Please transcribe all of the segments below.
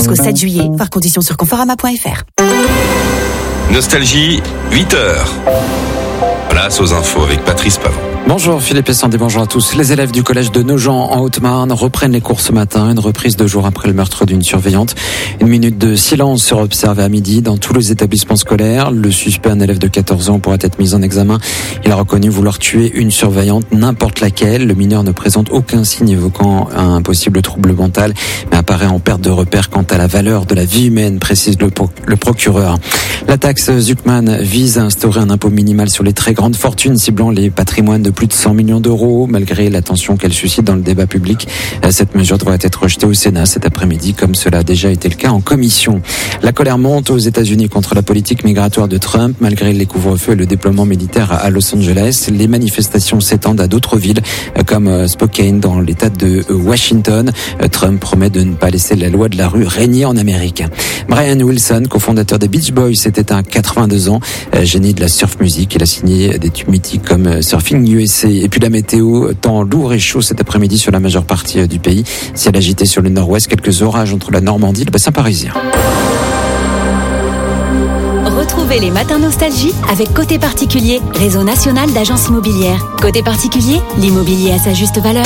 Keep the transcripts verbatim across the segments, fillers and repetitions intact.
jusqu'au sept juillet. Voir conditions sur conforama point f r. Nostalgie, huit heures. Place aux infos avec Patrice Pavon. Bonjour Philippe et Sandy, bonjour à tous. Les élèves du collège de Nogent en Haute-Marne reprennent les cours ce matin, une reprise deux jours après le meurtre d'une surveillante. Une minute de silence sera observée à midi dans tous les établissements scolaires. Le suspect, un élève de quatorze ans, pourrait être mis en examen. Il a reconnu vouloir tuer une surveillante, n'importe laquelle. Le mineur ne présente aucun signe évoquant un possible trouble mental, mais apparaît en perte de repère quant à la valeur de la vie humaine, précise le, pro- le procureur. La taxe Zuckman vise à instaurer un impôt minimal sur les très grandes fortunes, ciblant les patrimoines de plus de cent millions d'euros. Malgré l'attention qu'elle suscite dans le débat public, cette mesure devrait être rejetée au Sénat cet après-midi, comme cela a déjà été le cas en commission. La colère monte aux États-Unis contre la politique migratoire de Trump. Malgré les couvre-feux et le déploiement militaire à Los Angeles, les manifestations s'étendent à d'autres villes, comme Spokane dans l'État de Washington. Trump promet de ne pas laisser la loi de la rue régner en Amérique. Brian Wilson, cofondateur des Beach Boys, était à quatre-vingt-deux ans, génie de la surf music. Il a signé des tubes mythiques comme Surfing U S A. Et puis la météo, temps lourd et chaud cet après-midi sur la majeure partie du pays. Ciel agité sur le nord-ouest, quelques orages entre la Normandie et le bassin parisien. Retrouvez les matins nostalgie avec Côté Particulier, réseau national d'agences immobilières. Côté Particulier, l'immobilier à sa juste valeur.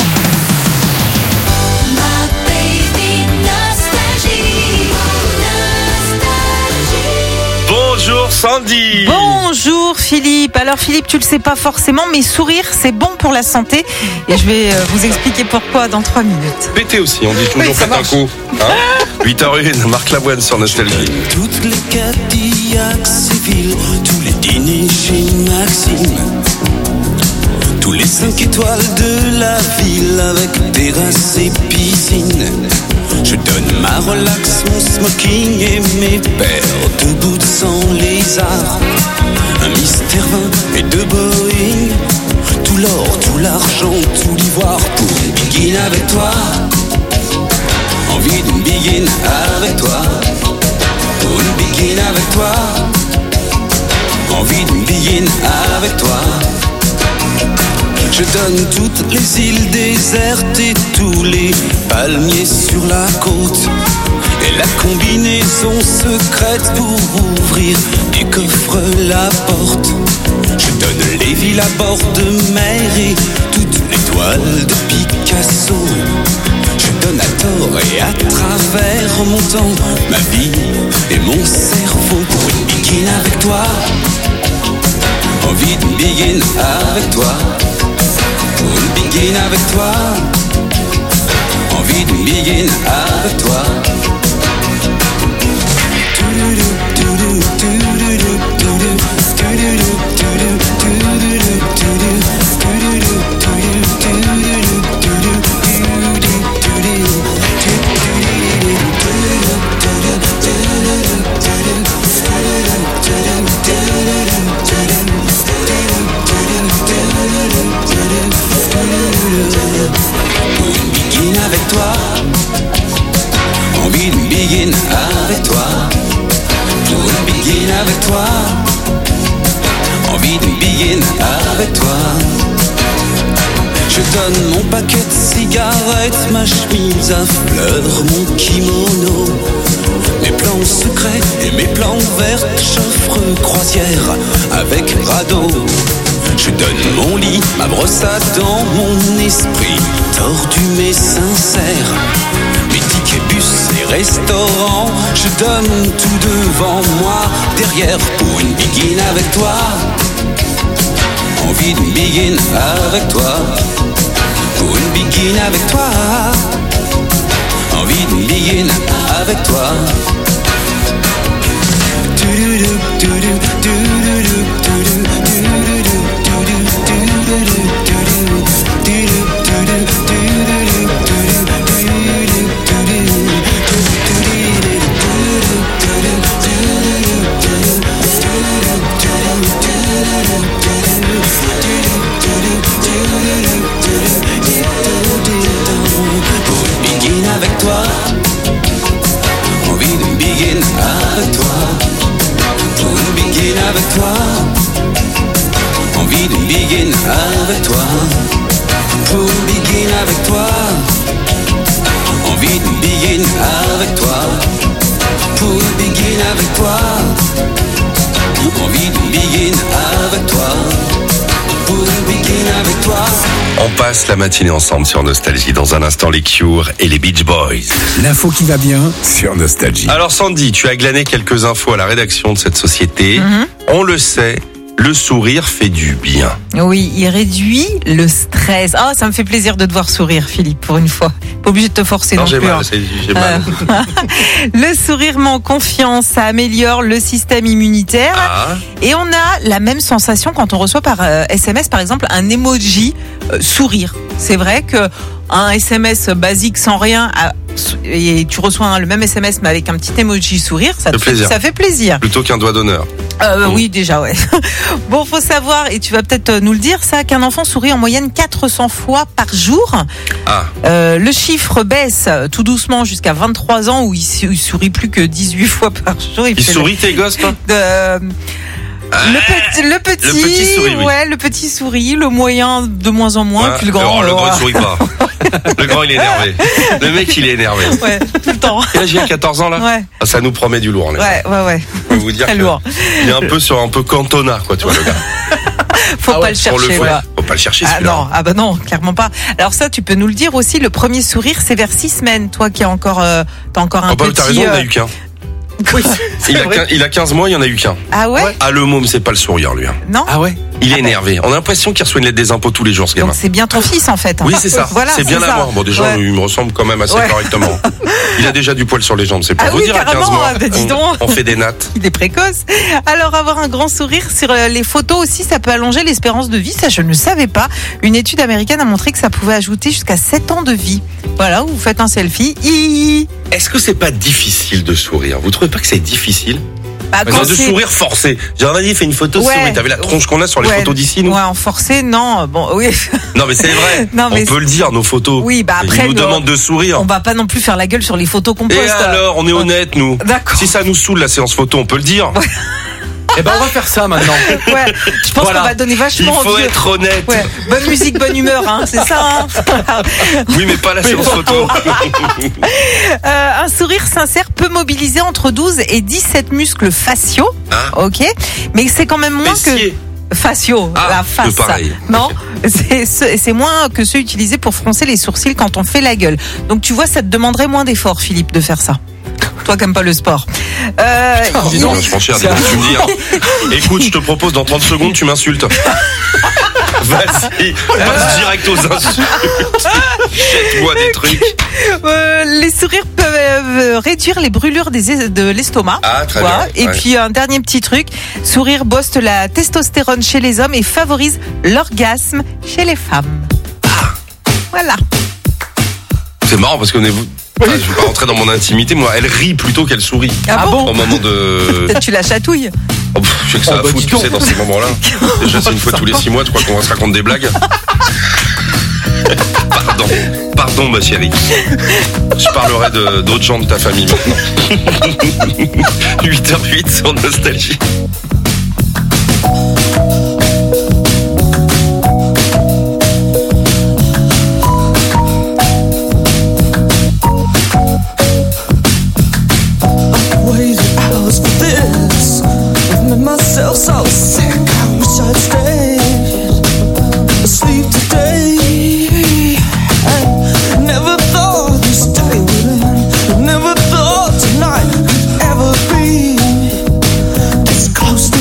Bonjour Sandy. Bonjour Philippe. Alors Philippe, tu le sais pas forcément, mais sourire c'est bon pour la santé. Et je vais vous expliquer pourquoi dans trois minutes. Péter aussi, on dit toujours oui, faites un coup. Hein huit heures une, Marc Lavoine sur Nostalgie. Toutes les Cadillacs civiles, tous les dîners chez Maxime, tous les cinq étoiles de la ville avec terrasse et piscine. Je donne ma relax, mon smoking et mes paires de boots sans lézard. Un mystère vingt et deux Boeing, tout l'or, tout l'argent, tout l'ivoire pour une begin avec toi. Envie d'une begin avec toi. Pour une begin avec toi. Envie d'une begin avec toi. Je donne toutes les îles désertes et tous les palmiers sur la côte. Et la combinaison secrète pour ouvrir du coffre la porte. Je donne les villes à bord de mer et toutes les toiles de Picasso. Je donne à tort et à travers mon temps, ma vie et mon cerveau pour une begin avec toi. Envie d'une begin avec toi. Pour une begin avec toi. Envie d'une begin avec toi. Avec toi, envie d'une begin avec toi. Pour une begin avec toi, envie d'une begin avec toi. Je donne mon paquet de cigarettes, ma chemise à fleurs, mon kimono, mes plans secrets et mes plans verts, j'offre croisière avec radeau. Je donne mon lit, ma brosse à dents, mon esprit tordu mais sincère. Mes tickets bus et restaurants, je donne tout devant moi, derrière pour une begin avec toi. Envie d'une begin avec toi. Pour une begin avec toi. Envie d'une begin avec toi. Avec toi, envie d'une begin avec toi. Pour une begin avec toi, envie d'une begin avec toi. Pour une begin avec toi, envie d'une begin avec toi. On passe la matinée ensemble sur Nostalgie. Dans un instant, les Cure et les Beach Boys. L'info qui va bien sur Nostalgie. Alors Sandy, tu as glané quelques infos à la rédaction de cette société. Mhm. On le sait, le sourire fait du bien. Oui, il réduit le stress. Ah, ça me fait plaisir de te voir sourire, Philippe, pour une fois. Pas obligé de te forcer non, Non, j'ai plus. mal, hein. c'est- j'ai mal. Euh, le sourire met en confiance, ça améliore le système immunitaire. Ah, Et on a la même sensation quand on reçoit par euh, S M S, par exemple, un emoji euh, sourire. C'est vrai que un S M S basique sans rien, à- et tu reçois un- le même S M S mais avec un petit emoji sourire, ça, te fait plaisir. ça fait plaisir. plutôt qu'un doigt d'honneur. Euh, Mm. Oui, déjà, ouais. Bon, faut savoir, et tu vas peut-être euh, nous le dire, ça, qu'un enfant sourit en moyenne quatre cents fois par jour. Ah, Euh, le chiffre baisse euh, tout doucement jusqu'à vingt-trois ans où il, sou- il sourit plus que dix-huit fois par jour. ils fait le- sourient tes gosses, toi de- le petit, le petit, le petit sourit, oui. ouais, le petit sourit, le moyen de moins en moins, Ouais. puis le grand. Oh, le grand, euh, il sourit pas. Le grand, il est énervé. Le mec, il est énervé. ouais, tout le temps. Là, j'ai quatorze ans, là. Ouais, Ah, ça nous promet du lourd, là. ouais, ouais, ouais. Je peux vous dire Très que lourd. il est un peu sur un peu Cantona, quoi, tu vois, le gars. Faut Ah pas ouais, le pour chercher, le là. Faut pas le chercher, Ah celui-là. non, ah bah non, clairement pas. Alors ça, tu peux nous le dire aussi. Le premier sourire, c'est vers six semaines. Toi qui as encore, euh, t'as encore un Oh, bah, petit. t'as raison, il euh, n'a eu qu'un. Oui, Il c'est a, vrai. quinze, il a quinze mois, il y en a eu qu'un. Ah ouais, Ah, le môme, c'est pas le sourire, lui. hein. non. Ah ouais. Il est énervé. On a l'impression qu'il reçoit une lettre des impôts tous les jours, ce gamin. Donc c'est bien ton fils en fait. hein. Oui, c'est ça. Voilà, c'est bien c'est à ça. voir. Bon, déjà, Ouais. il me ressemble quand même assez Ouais. correctement. Il a déjà du poil sur les jambes, c'est pour Ah vous oui, dire, à quinze carrément, mois. bah, dis on, donc. on fait des nattes. Il est précoce. Alors avoir un grand sourire sur euh, les photos aussi, ça peut allonger l'espérance de vie. Ça, je ne le savais pas. Une étude américaine a montré que ça pouvait ajouter jusqu'à sept ans de vie. Voilà, vous faites un selfie. Hi. Est-ce que c'est pas difficile de sourire? Vous trouvez pas que c'est difficile? Bah, Enfin, quand de c'est- sourire forcé. J'ai envie dit, fais une photo de Ouais. souris. T'as vu la tronche qu'on a sur les Ouais. photos d'ici, nous? Ouais, en forcé, non. Bon, oui. Non, mais c'est vrai. Non, mais on peut le dire, nos photos. Oui, bah après, Ils nous nous, demandent de sourire. On va pas non plus faire la gueule sur les photos qu'on Et poste. alors, on est honnête, nous. D'accord. Si ça nous saoule la séance photo, on peut le dire. Eh ben, on va faire ça maintenant. Ouais, je pense Voilà. qu'on va donner Il vachement faut envie. être honnête. Ouais, bonne musique, bonne humeur, hein, c'est ça. Hein. Oui, mais pas la séance photo. Euh, un sourire sincère peut mobiliser entre douze et dix-sept muscles faciaux, Hein? ok, mais c'est quand même moins Fessiers. que faciaux, Ah, la face. c'est pareil. Non, c'est ce- c'est moins que ceux utilisés pour froncer les sourcils quand on fait la gueule. Donc tu vois, ça te demanderait moins d'efforts, Philippe, de faire ça. Toi qui n'aimes pas le sport. Euh, Dis il- donc, je cher, dis donc, tu me dis. hein. Écoute, je te propose dans trente secondes, tu m'insultes. Vas-y, passe direct aux insultes. Jette-moi des trucs. Euh, les sourires peuvent euh, réduire les brûlures des, de l'estomac. Ah, très Voilà. bien. Et Ouais. puis un dernier petit truc, sourire booste la testostérone chez les hommes et favorise l'orgasme chez les femmes. Voilà. C'est marrant parce qu'on est. Ah, je vais pas rentrer dans mon intimité, moi, elle rit plutôt qu'elle sourit. Ah bon Au moment de. Peut-être tu la chatouilles. Oh, pff, je sais que ça Oh, va bah, foutre, dis tu donc. sais, dans ces moments-là. Déjà, c'est une fois tous les six mois, tu crois qu'on se raconte des blagues? Pardon, pardon, ma chérie. Je parlerai de- d'autres gens de ta famille maintenant. huit heures huit sur Nostalgie. Waited hours for this. I've made myself so sick. I wish I'd stayed asleep today. I never thought this day would end. Never thought tonight could ever be this close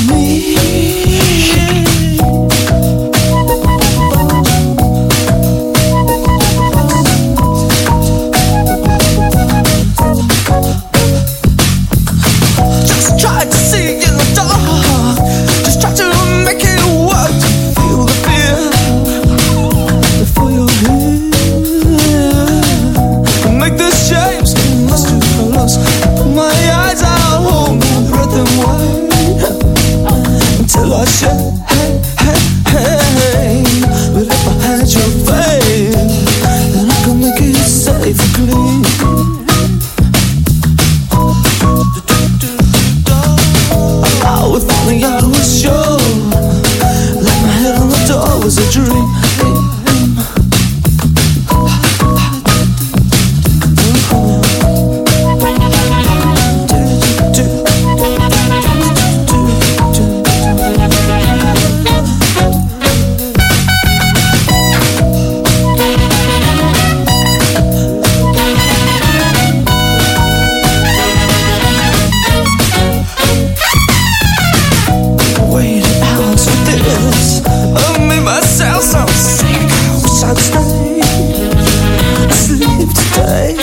this of me, myself, so sick. I wish I'd stay asleep today.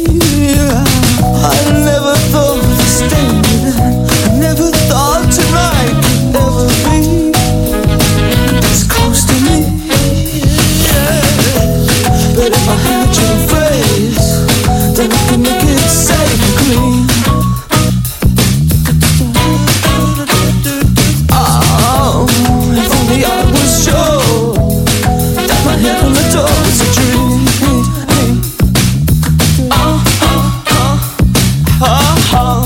I never thought of staying. I never thought tonight could ever be this close to me. Yeah. But if I had your face, then I could make it safe and clean. Oh, if only I was sure that my head on the door was a dream. Oh, oh, oh, oh, oh.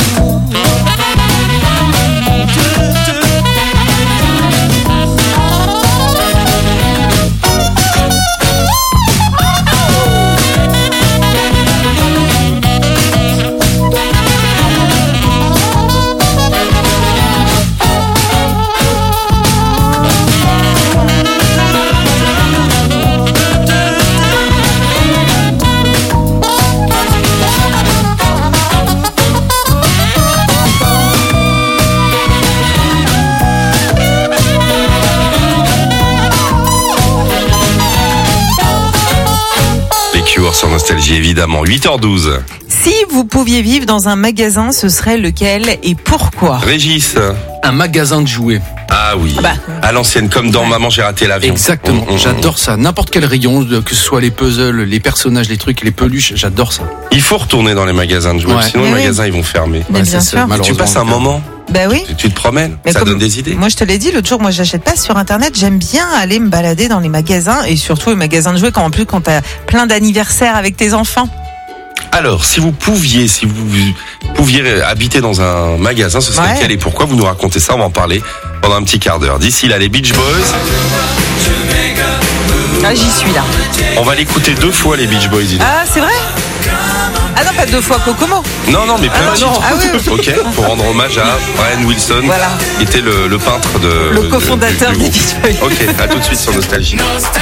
Sur Nostalgie, évidemment. huit heures douze. Si vous pouviez vivre dans un magasin, ce serait lequel et pourquoi? Régis. Un magasin de jouets. Ah oui, bah. à l'ancienne, comme dans Maman, j'ai raté l'avion. Exactement, Mmh, mmh, j'adore ça. N'importe quel rayon, que ce soit les puzzles, les personnages, les trucs, les peluches, j'adore ça. Il faut retourner dans les magasins de jouets, Ouais. sinon Mais les oui. magasins ils vont fermer. Mais Ouais, bien c'est- sûr. malheureusement, Tu passes un moment, Bah oui. tu, tu te promènes, Mais ça comme- donne des idées. Moi, je te l'ai dit l'autre jour, moi, j'achète pas sur Internet. J'aime bien aller me balader dans les magasins et surtout les magasins de jouets quand en plus quand t'as plein d'anniversaires avec tes enfants. Alors, si vous pouviez, si vous pouviez habiter dans un magasin, ce serait Ouais. quel et pourquoi? Vous nous racontez ça, on va en parler pendant un petit quart d'heure. D'ici là, les Beach Boys, Ah, j'y suis là. on va l'écouter deux fois, les Beach Boys. dis donc. Ah, c'est vrai? Ah non, pas deux fois Kokomo. Non, non, mais plein Ah, de non. titres. Ah oui. Ok, pour rendre hommage à Brian Wilson, Voilà. qui était le, le peintre de... Le de- cofondateur du des groupe. Beach Boys. Ok, à tout de suite sur Nostalgie.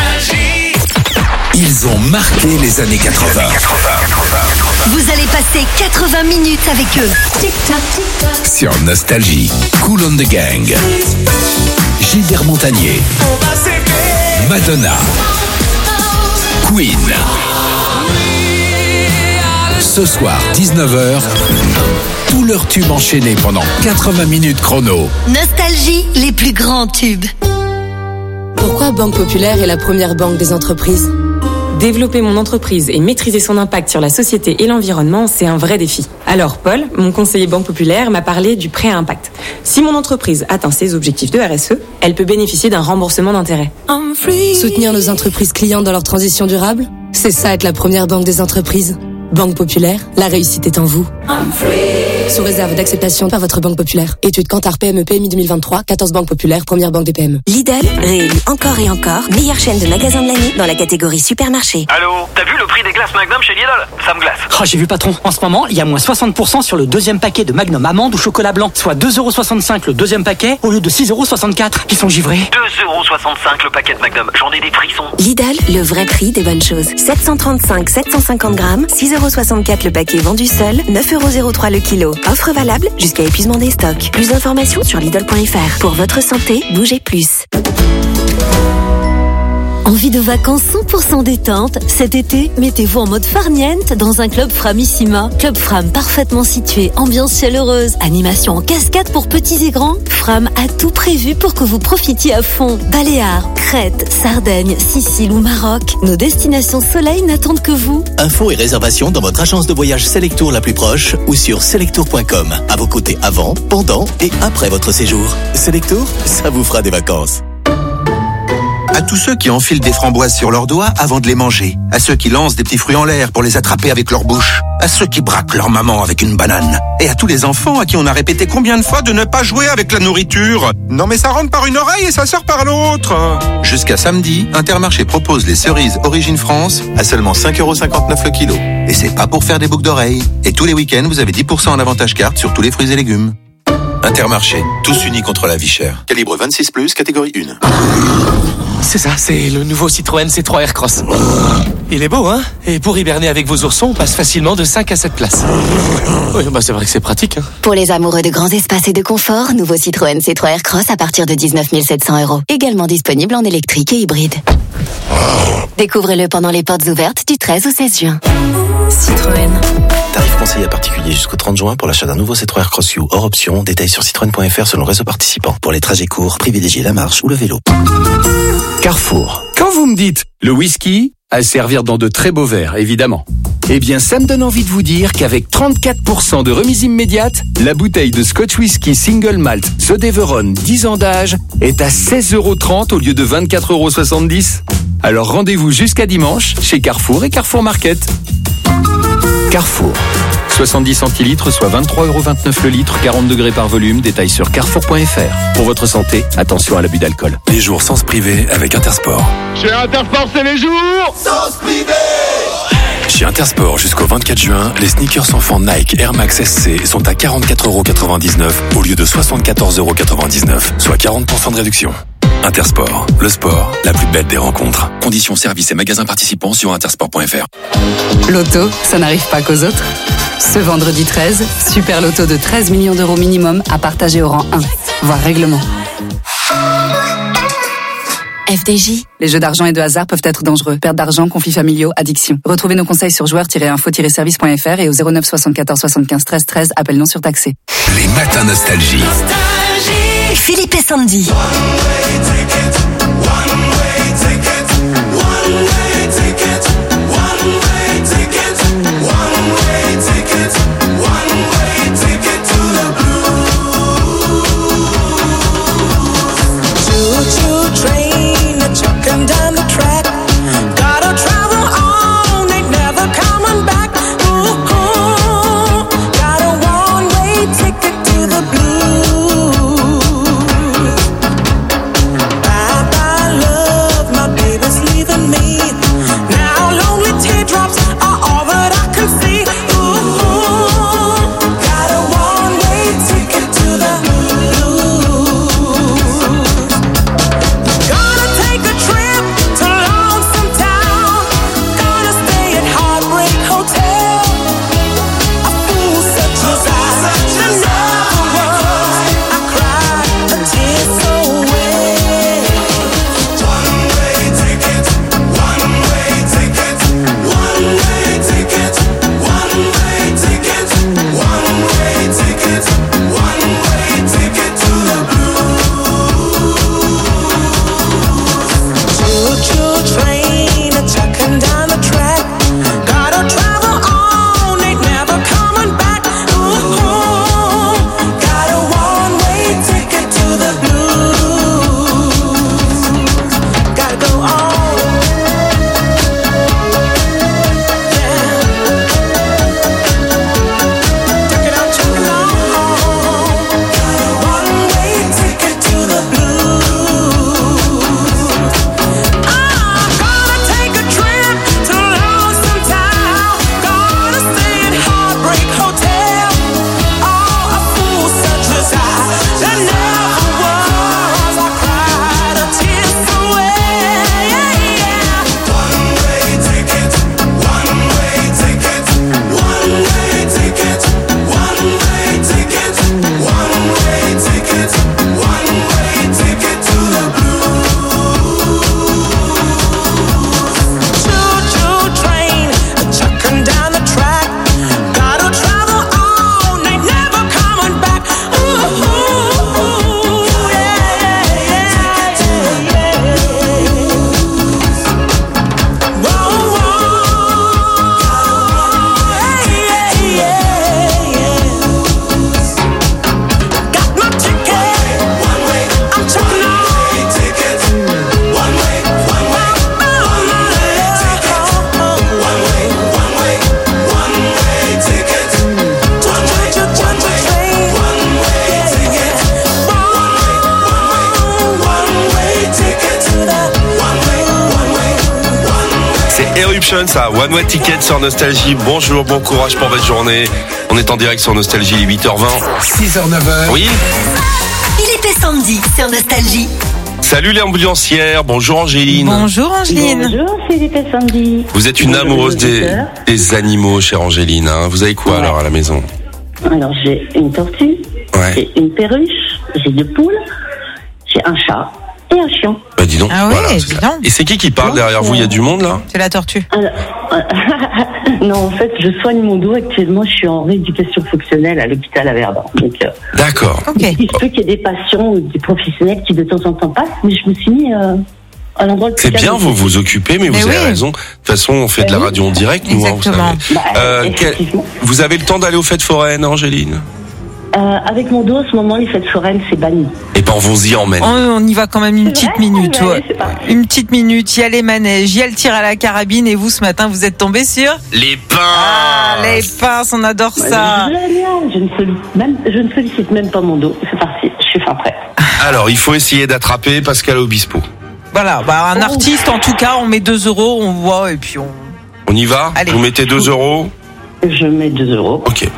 Ils ont marqué les années quatre-vingts. Vous allez passer quatre-vingts minutes avec eux. Tic-tac, tic-tac. Sur Nostalgie, Kool and the Gang, Gilbert Montagnier, Madonna, Queen. Ce soir, dix-neuf heures, tous leurs tubes enchaînés pendant quatre-vingts minutes chrono. Nostalgie, les plus grands tubes. Pourquoi Banque Populaire est la première banque des entreprises? Développer mon entreprise et maîtriser son impact sur la société et l'environnement, c'est un vrai défi. Alors Paul, mon conseiller Banque Populaire, m'a parlé du prêt à impact. Si mon entreprise atteint ses objectifs de R S E, elle peut bénéficier d'un remboursement d'intérêt. Soutenir nos entreprises clientes dans leur transition durable, c'est ça être la première banque des entreprises. Banque Populaire, la réussite est en vous. Sous réserve d'acceptation par votre Banque Populaire. Étude Kantar P M E P M I deux mille vingt-trois, quatorze Banque Populaire, première banque des P M E. Lidl, réélu encore et encore, meilleure chaîne de magasins de l'année dans la catégorie supermarché. Allô, t'as vu le prix des glaces Magnum chez Lidl? Ça me glace. Oh, j'ai vu patron, en ce moment, il y a moins soixante pour cent sur le deuxième paquet de Magnum amande ou chocolat blanc, soit deux euros soixante-cinq le deuxième paquet au lieu de six euros soixante-quatre. Ils sont givrés. deux euros soixante-cinq le paquet de Magnum. J'en ai des frissons. Lidl, le vrai prix des bonnes choses. sept cent trente-cinq sept cent cinquante grammes, six euros soixante-quatre le paquet vendu seul, neuf euros zéro trois le kilo. Offre valable jusqu'à épuisement des stocks. Plus d'informations sur Lidl point F R. Pour votre santé, bougez plus. Envie de vacances cent pour cent détente? Cet été, mettez-vous en mode farniente dans un club Framissima. Club Fram parfaitement situé, ambiance chaleureuse, animation en cascade pour petits et grands. Fram a tout prévu pour que vous profitiez à fond. Baléares, Crète, Sardaigne, Sicile ou Maroc. Nos destinations soleil n'attendent que vous. Infos et réservations dans votre agence de voyage Selectour la plus proche ou sur selectour point com. À vos côtés avant, pendant et après votre séjour. Selectour, ça vous fera des vacances. À tous ceux qui enfilent des framboises sur leurs doigts avant de les manger. À ceux qui lancent des petits fruits en l'air pour les attraper avec leur bouche. À ceux qui braquent leur maman avec une banane. Et à tous les enfants à qui on a répété combien de fois de ne pas jouer avec la nourriture. Non mais ça rentre par une oreille et ça sort par l'autre. Jusqu'à samedi, Intermarché propose les cerises Origine France à seulement cinq euros cinquante-neuf le kilo. Et c'est pas pour faire des boucles d'oreilles. Et tous les week-ends, vous avez dix pour cent en avantage carte sur tous les fruits et légumes. Intermarché, tous unis contre la vie chère. Calibre vingt-six plus, catégorie un. C'est ça, c'est le nouveau Citroën C trois Aircross. Il est beau, hein? Et pour hiberner avec vos oursons, on passe facilement de cinq à sept places. Oui, bah c'est vrai que c'est pratique, hein. Pour les amoureux de grands espaces et de confort, nouveau Citroën C trois Aircross à partir de dix-neuf mille sept cents euros. Également disponible en électrique et hybride. Découvrez-le pendant les portes ouvertes du treize au seize juin. Citroën. Tarif conseillé à particulier jusqu'au trente juin pour l'achat d'un nouveau C trois Aircross U hors option. Détails sur citroën point f r selon le réseau participant. Pour les trajets courts, privilégiez la marche ou le vélo. Carrefour. Quand vous me dites le whisky, à servir dans de très beaux verres, évidemment. Eh bien, ça me donne envie de vous dire qu'avec trente-quatre pour cent de remise immédiate, la bouteille de Scotch Whisky Single Malt The Deveron dix ans d'âge est à seize euros trente au lieu de vingt-quatre euros soixante-dix. Alors rendez-vous jusqu'à dimanche chez Carrefour et Carrefour Market. Carrefour. soixante-dix centilitres, soit vingt-trois euros vingt-neuf le litre, quarante degrés par volume. Détail sur carrefour point f r. Pour votre santé, attention à l'abus d'alcool. Les jours sans se priver avec Intersport. Chez Intersport, c'est les jours sans se priver. Chez Intersport, jusqu'au vingt-quatre juin, les sneakers enfants Nike Air Max S C sont à quarante-quatre euros quatre-vingt-dix-neuf au lieu de soixante-quatorze euros quatre-vingt-dix-neuf, soit quarante pour cent de réduction. Intersport, le sport, la plus belle des rencontres. Conditions, services et magasins participants sur intersport point f r. Loto, ça n'arrive pas qu'aux autres. Ce vendredi treize, super loto de treize millions d'euros minimum à partager au rang un, voire règlement. F D J. Les jeux d'argent et de hasard peuvent être dangereux. Perte d'argent, conflits familiaux, addiction. Retrouvez nos conseils sur joueurs tiret info tiret service point f r et au zéro neuf soixante-quatorze soixante-quinze treize treize, appel non surtaxé. Les matins nostalgie. Nostalgie. Philippe et Sandy. Come down the track, gotta travel on, ain't never coming back. Ooh, got a one-way ticket to the blues. Bye bye love, my baby's leaving me. Now lonely teardrops are all that I can see. Solutions, ça, One Way Ticket sur Nostalgie. Bonjour, bon courage pour votre journée. On est en direct sur Nostalgie, il est huit heures vingt. six heures neuf heures. Oui. Il était samedi sur Nostalgie. Salut les ambulancières, bonjour Angéline. Bonjour Angéline. Bonjour, c'est l'été samedi. Vous êtes une Bonjour, amoureuse des, auditeurs. des animaux, chère Angéline. Hein. Vous avez quoi Ouais. alors à la maison? Alors j'ai une tortue, Ouais. j'ai une perruche, j'ai deux poules, j'ai un chat et un chien. Bah dis donc. Ah oui, voilà. dis donc. Et c'est qui qui parle derrière vous? Il y a du monde là? C'est la tortue. Alors, non, en fait, je soigne mon dos actuellement. Je suis en rééducation fonctionnelle à l'hôpital à Verdun. Donc, euh, D'accord. Ok. il se peut qu'il y ait des patients ou des professionnels qui de temps en temps passent, mais je me suis mis euh, à l'endroit le plus C'est calme bien, vous possible. vous occupez, mais, Mais vous avez oui. raison. De toute façon, on fait de la Oui. radio en direct, nous, hein, vous savez. Exactement. Bah, Euh, quel- effectivement. Vous avez le temps d'aller aux fêtes foraines, Angéline? Euh, avec mon dos, en ce moment, les fêtes foraines, c'est banni. Eh ben, on vous y emmène. On, on y va quand même une C'est petite vrai minute. Allez, Ouais. c'est parti. Une petite minute. Il y a les manèges, il y a le tir à la carabine. Et vous, ce matin, vous êtes tombés sur Les pains. Ah, les pinces. On adore ça. Génial, je ne, sollicite même, je ne sollicite même pas mon dos. C'est parti, je suis fin prête. Alors, il faut essayer d'attraper Pascal Obispo. Voilà. Bah, un artiste, en tout cas, on met deux euros, on voit et puis on. On y va? Allez. Vous mettez deux euros? Je mets deux euros. Ok.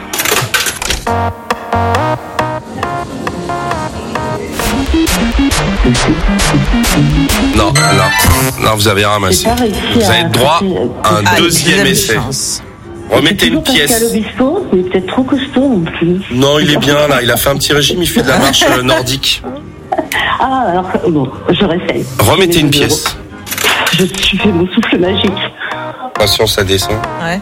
Non, non, non, vous avez ramassé. J'ai pas réussi Vous à avez droit à un Allez, deuxième essai. chance. Remettez une Toujours Pascal pièce. Obispo, mais peut-être trop costaud non plus. Non, il est bien là. Il a fait un petit régime. Il fait de la marche euh, nordique. Ah, alors, bon, je réessaye. Remettez une Je mets deux pièce. euros. Je suis fait mon souffle magique. Attention, ça descend. Ouais.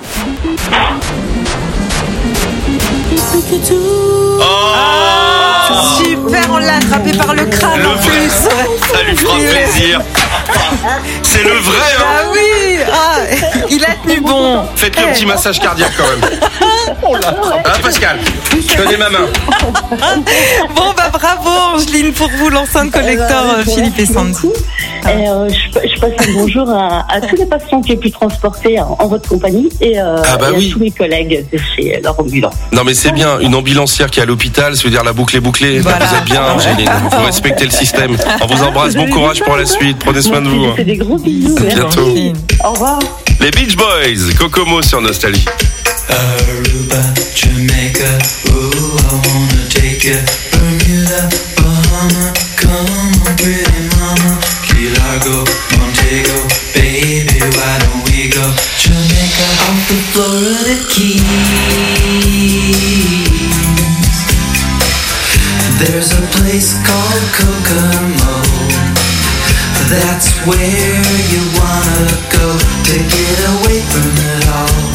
Oh, Super, on l'a attrapé par le crâne le en vrai. plus. Ça lui fera Il est- plaisir. C'est le vrai, hein. Ah oui, ah, il a tenu bon. Faites-le un petit massage cardiaque quand même. Hein, Pascal? Tenez ma main. Bon bah bravo Angeline pour vous l'enceinte collector Eh ben, euh, Philippe et Sandy. beaucoup. Et, euh, je, je passe un bonjour à, à tous les patients que j'ai pu transporter en, en votre compagnie et, euh, Ah bah et oui. à tous mes collègues de chez leur ambulance. Non mais c'est bien, une ambulancière qui est à l'hôpital, ça veut dire la boucle est bouclée. Voilà. Vous êtes bien, Angéline. Vous respectez le système. On vous embrasse, bon courage pour la suite. Prenez soin de vous. C'est des gros bisous. À merci. bientôt. Au revoir. Les Beach Boys, Kokomo sur Nostalgie. Aruba, Jamaica, ooh, I wanna take you. Bermuda, Bahama, come on, pretty mama. Key Largo, Montego, baby, why don't we go? Jamaica, off the Florida Keys. There's a place called Kokomo. That's where you wanna go to get away from it all.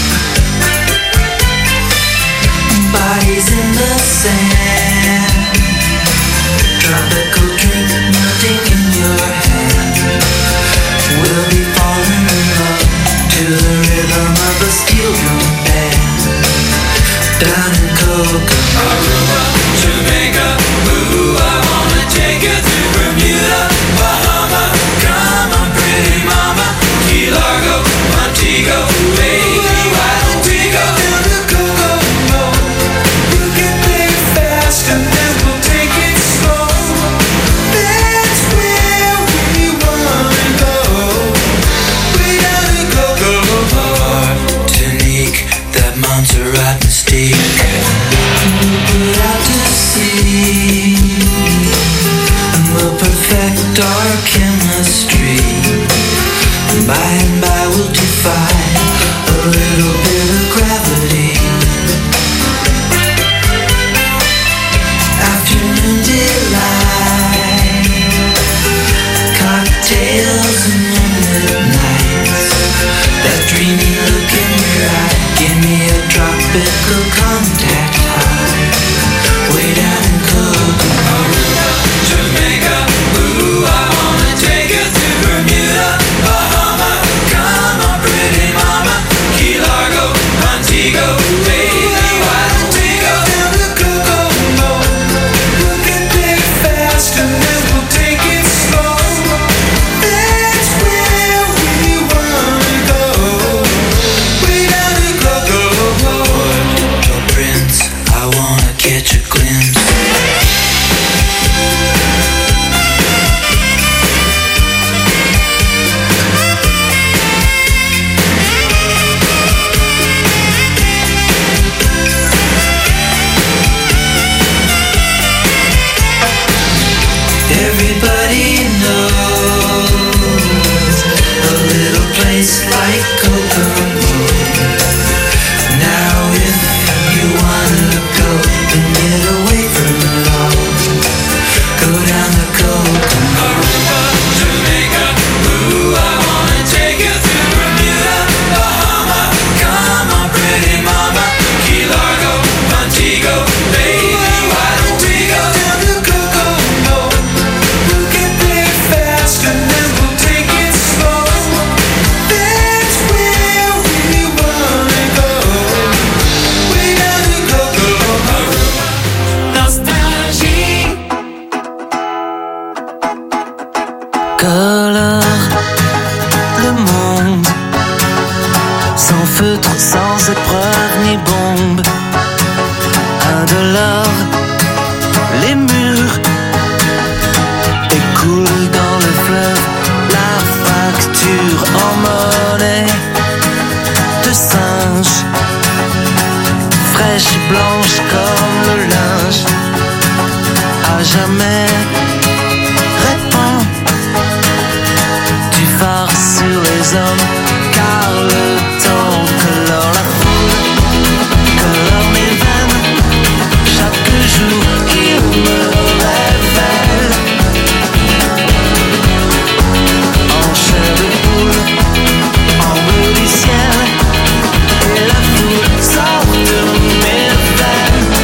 Bodies in the sand, tropical drink melting in your hand. We'll be falling in love to the rhythm of a steel drum band. Down in Kokomo, Aruba, Jamaica, ooh, I wanna take you to Bermuda, Bahama. Come on, pretty mama, Key Largo, Montego, baby, why don't we go to the Kokomo? You can play fast and then we'll take it slow. That's where we wanna go. We gotta go, go, Martinique, that Montserrat mystique. We'll put out to sea, and we'll perfect our chemistry. By and by we'll defy a little bit of gravity. Afternoon delight, cocktails and moonlit nights. That dreamy look in your eye, give me a tropical contact high. Way down in Kokomo, Jamaica, ooh, I wanna take you to Bermuda, Bahama. Come on, pretty mama, Key Largo, Montego, baby, why don't we go down to Kokomo? You can play fast and then we'll take it slow. That's where we wanna go. Way down to Kokomo. Your prince, I wanna catch a glimpse. de l'or, les murs et coule dans le fleuve la facture en monnaie de singe, fraîche et blanche comme le linge, à jamais. Réponds, tu phares sur les hommes, car le temps colore la foule, colore mes veines. Chaque jour il me révèle en chair de poule, en bleu du ciel, et la foule sort de mes veines.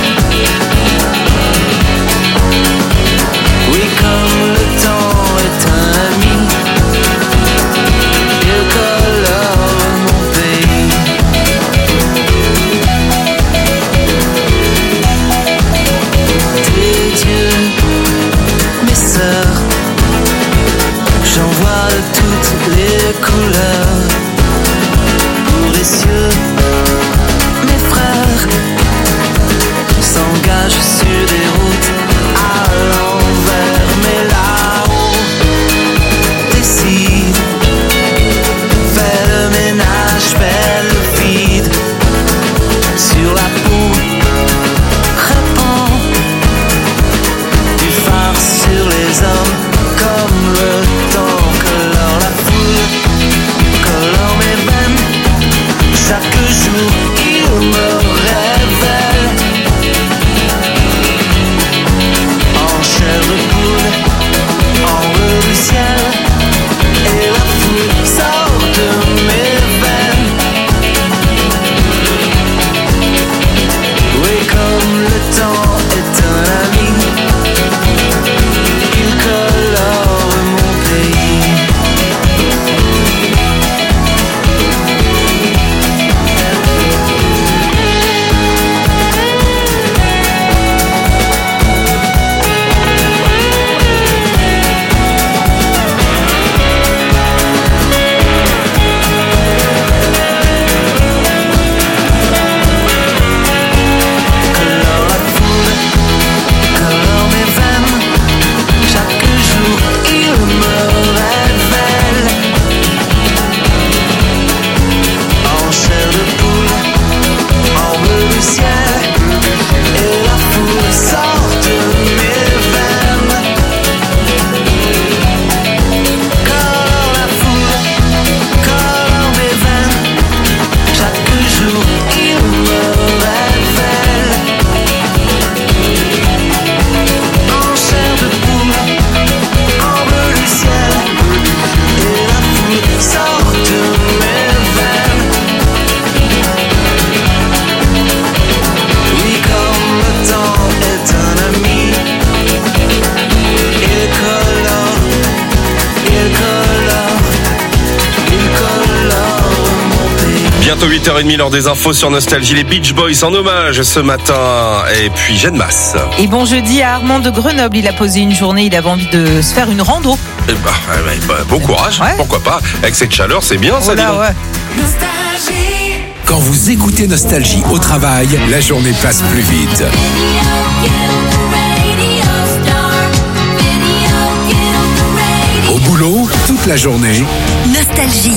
Oui, comme le temps est un ami, il colore mon pays. Tes dieux, mes sœurs, j'en vois de toutes les couleurs. Pour les cieux, mes frères s'engagent sur des routes à l'envers, mais là-haut décide, fais le ménage, fais le vide sur la peau, répands du phare sur les hommes, comme le temps colore la foule, colore mes veines. Chaque jour il me révèle en chair de poule, en bleu du ciel, et la foule sort de mes veines. Oui, comme le temps est un ami, il colore mon pays. Colore la foule, colore mes veines. Chaque jour il me révèle en chair de poule, en bleu du ciel, et la foule sort de mes veines. Colore la foule, colore mes veines. Chaque jour il me révèle en chair de poule, en bleu du ciel, et la foule sort de mes veines. Oui, comme le temps est un ami, il colore, il colore, il colore mon pays. Bientôt huit heures trente, l'heure des infos sur Nostalgie. Les Beach Boys en hommage ce matin. Et puis Jeanne Masse. Et bon jeudi à Armand de Grenoble. Il a posé une journée, il avait envie de se faire une rando. Eh bah, ouais, bah, bon courage, Ouais. pourquoi pas. Avec cette chaleur, c'est bien ça, dis Voilà, donc. ouais. Quand vous écoutez Nostalgie au travail, la journée passe plus vite. Au boulot, toute la journée. Nostalgie.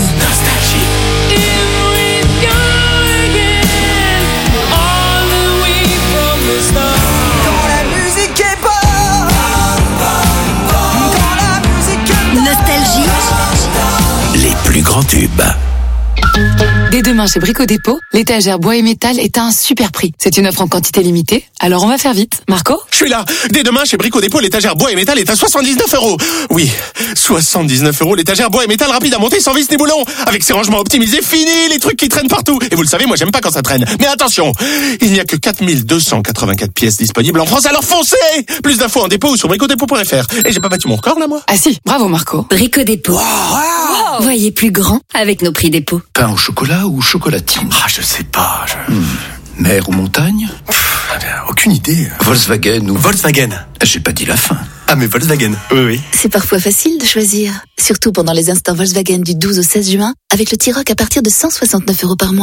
Nostalgie. Les plus grands tubes. Dès demain chez Brico Dépôt, l'étagère bois et métal est à un super prix. C'est une offre en quantité limitée, alors on va faire vite. Marco ? Je suis là. Dès demain, chez Brico Dépôt, l'étagère bois et métal est à soixante-dix-neuf euros. Oui, soixante-dix-neuf euros, l'étagère bois et métal rapide à monter sans vis ni boulon. Avec ses rangements optimisés, fini les trucs qui traînent partout. Et vous le savez, moi j'aime pas quand ça traîne. Mais attention, il n'y a que quatre mille deux cent quatre-vingt-quatre pièces disponibles en France, alors foncez. Plus d'infos en dépôt ou sur bricodépôt point f r. Et j'ai pas battu mon record là, moi. Ah si, bravo Marco. Brico Dépôt. Voyez plus grand avec nos prix dépôt. Pain au chocolat ou chocolatine? Ah, je sais pas. Je... Hmm. Mer ou montagne? Pff, aucune idée. Volkswagen ou... Volkswagen. J'ai pas dit la fin. Ah, mais Volkswagen. Oui, oui. C'est parfois facile de choisir, surtout pendant les instants Volkswagen du douze au seize juin, avec le T-Roc à partir de cent soixante-neuf euros par mois.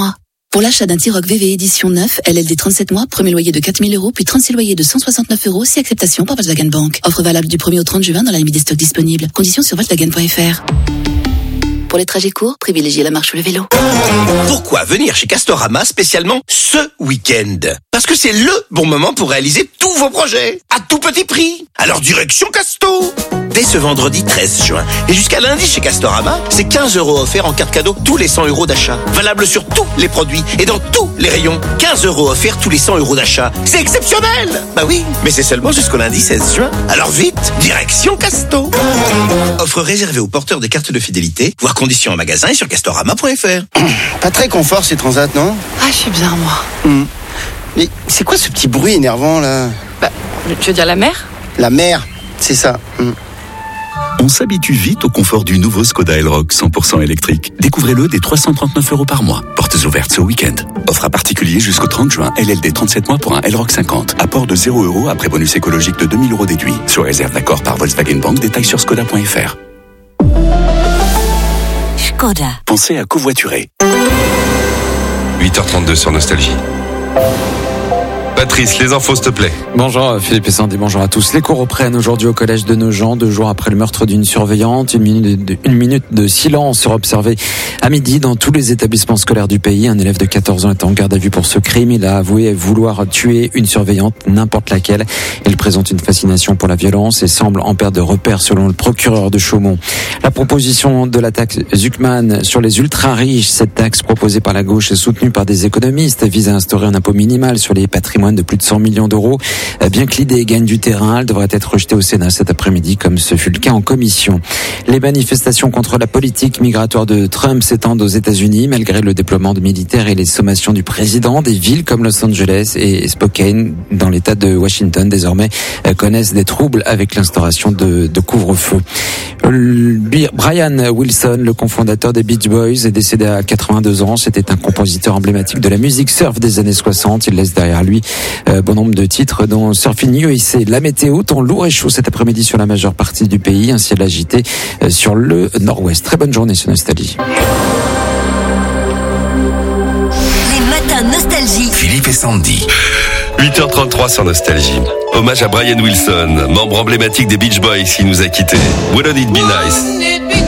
Pour l'achat d'un T-Roc V V édition neuf, L L D trente-sept mois, premier loyer de quatre mille euros, puis trente-six loyers de cent soixante-neuf euros, si acceptation par Volkswagen Bank. Offre valable du premier au trente juin dans la limite des stocks disponibles. Conditions sur Volkswagen point F R. Pour les trajets courts, privilégiez la marche ou le vélo. Pourquoi venir chez Castorama spécialement ce week-end? Parce que c'est le bon moment pour réaliser tous vos projets à tout petit prix. Alors direction Casto. Dès ce vendredi treize juin et jusqu'à lundi chez Castorama, c'est quinze euros offerts en carte cadeau tous les cent euros d'achat. Valable sur tous les produits et dans tous les rayons. quinze euros offerts tous les cent euros d'achat. C'est exceptionnel. Bah oui, mais c'est seulement jusqu'au lundi seize juin. Alors vite, direction Casto. Offre réservée aux porteurs des cartes de fidélité. Voir conditions en magasin et sur castorama point F R. Pas très confort ces transats, non? Ah, je suis bien, moi. Hum. Mais c'est quoi ce petit bruit énervant, là? Bah, tu veux dire la mer? La mer, c'est ça. Hum. On s'habitue vite au confort du nouveau Skoda Elroq cent pour cent électrique. Découvrez-le dès trois cent trente-neuf euros par mois. Portes ouvertes ce week-end. Offre à particulier jusqu'au trente juin. L L D trente-sept mois pour un Elroq cinquante. Apport de zéro euros après bonus écologique de deux mille euros déduit. Sur réserve d'accord par Volkswagen Bank. Détails sur skoda point F R. Skoda. Pensez à covoiturer. huit heures trente-deux sur Nostalgie. Patrice, les infos, s'il te plaît. Bonjour Philippe et Sandy, bonjour à tous. Les cours reprennent aujourd'hui au collège de Nogent, deux jours après le meurtre d'une surveillante. Une minute de, une minute de silence sera observée à midi dans tous les établissements scolaires du pays. Un élève de quatorze ans est en garde à vue pour ce crime. Il a avoué vouloir tuer une surveillante, n'importe laquelle. Il présente une fascination pour la violence et semble en perte de repères selon le procureur de Chaumont. La proposition de la taxe Zuckman sur les ultra-riches, cette taxe proposée par la gauche et soutenue par des économistes, vise à instaurer un impôt minimal sur les patrimoines de plus de cent millions d'euros. Bien que l'idée gagne du terrain, elle devrait être rejetée au Sénat cet après-midi, comme ce fut le cas en commission. Les manifestations contre la politique migratoire de Trump s'étendent aux États-Unis, malgré le déploiement de militaires et les sommations du président. Des villes comme Los Angeles et Spokane, dans l'État de Washington, désormais, connaissent des troubles avec l'instauration de, de couvre-feu. Brian Wilson, le cofondateur des Beach Boys, est décédé à quatre-vingt-deux ans. C'était un compositeur emblématique de la musique surf des années soixante. Il laisse derrière lui euh, bon nombre de titres dont Surfing U S A. La météo, temps lourd et chaud cet après-midi sur la majeure partie du pays, un ciel agité euh, sur le nord-ouest. Très bonne journée sur Nostalgie. Les matins Nostalgie. Philippe et Sandy. huit heures trente-trois sur Nostalgie. Hommage à Brian Wilson, membre emblématique des Beach Boys qui nous a quittés. Wouldn't it be nice?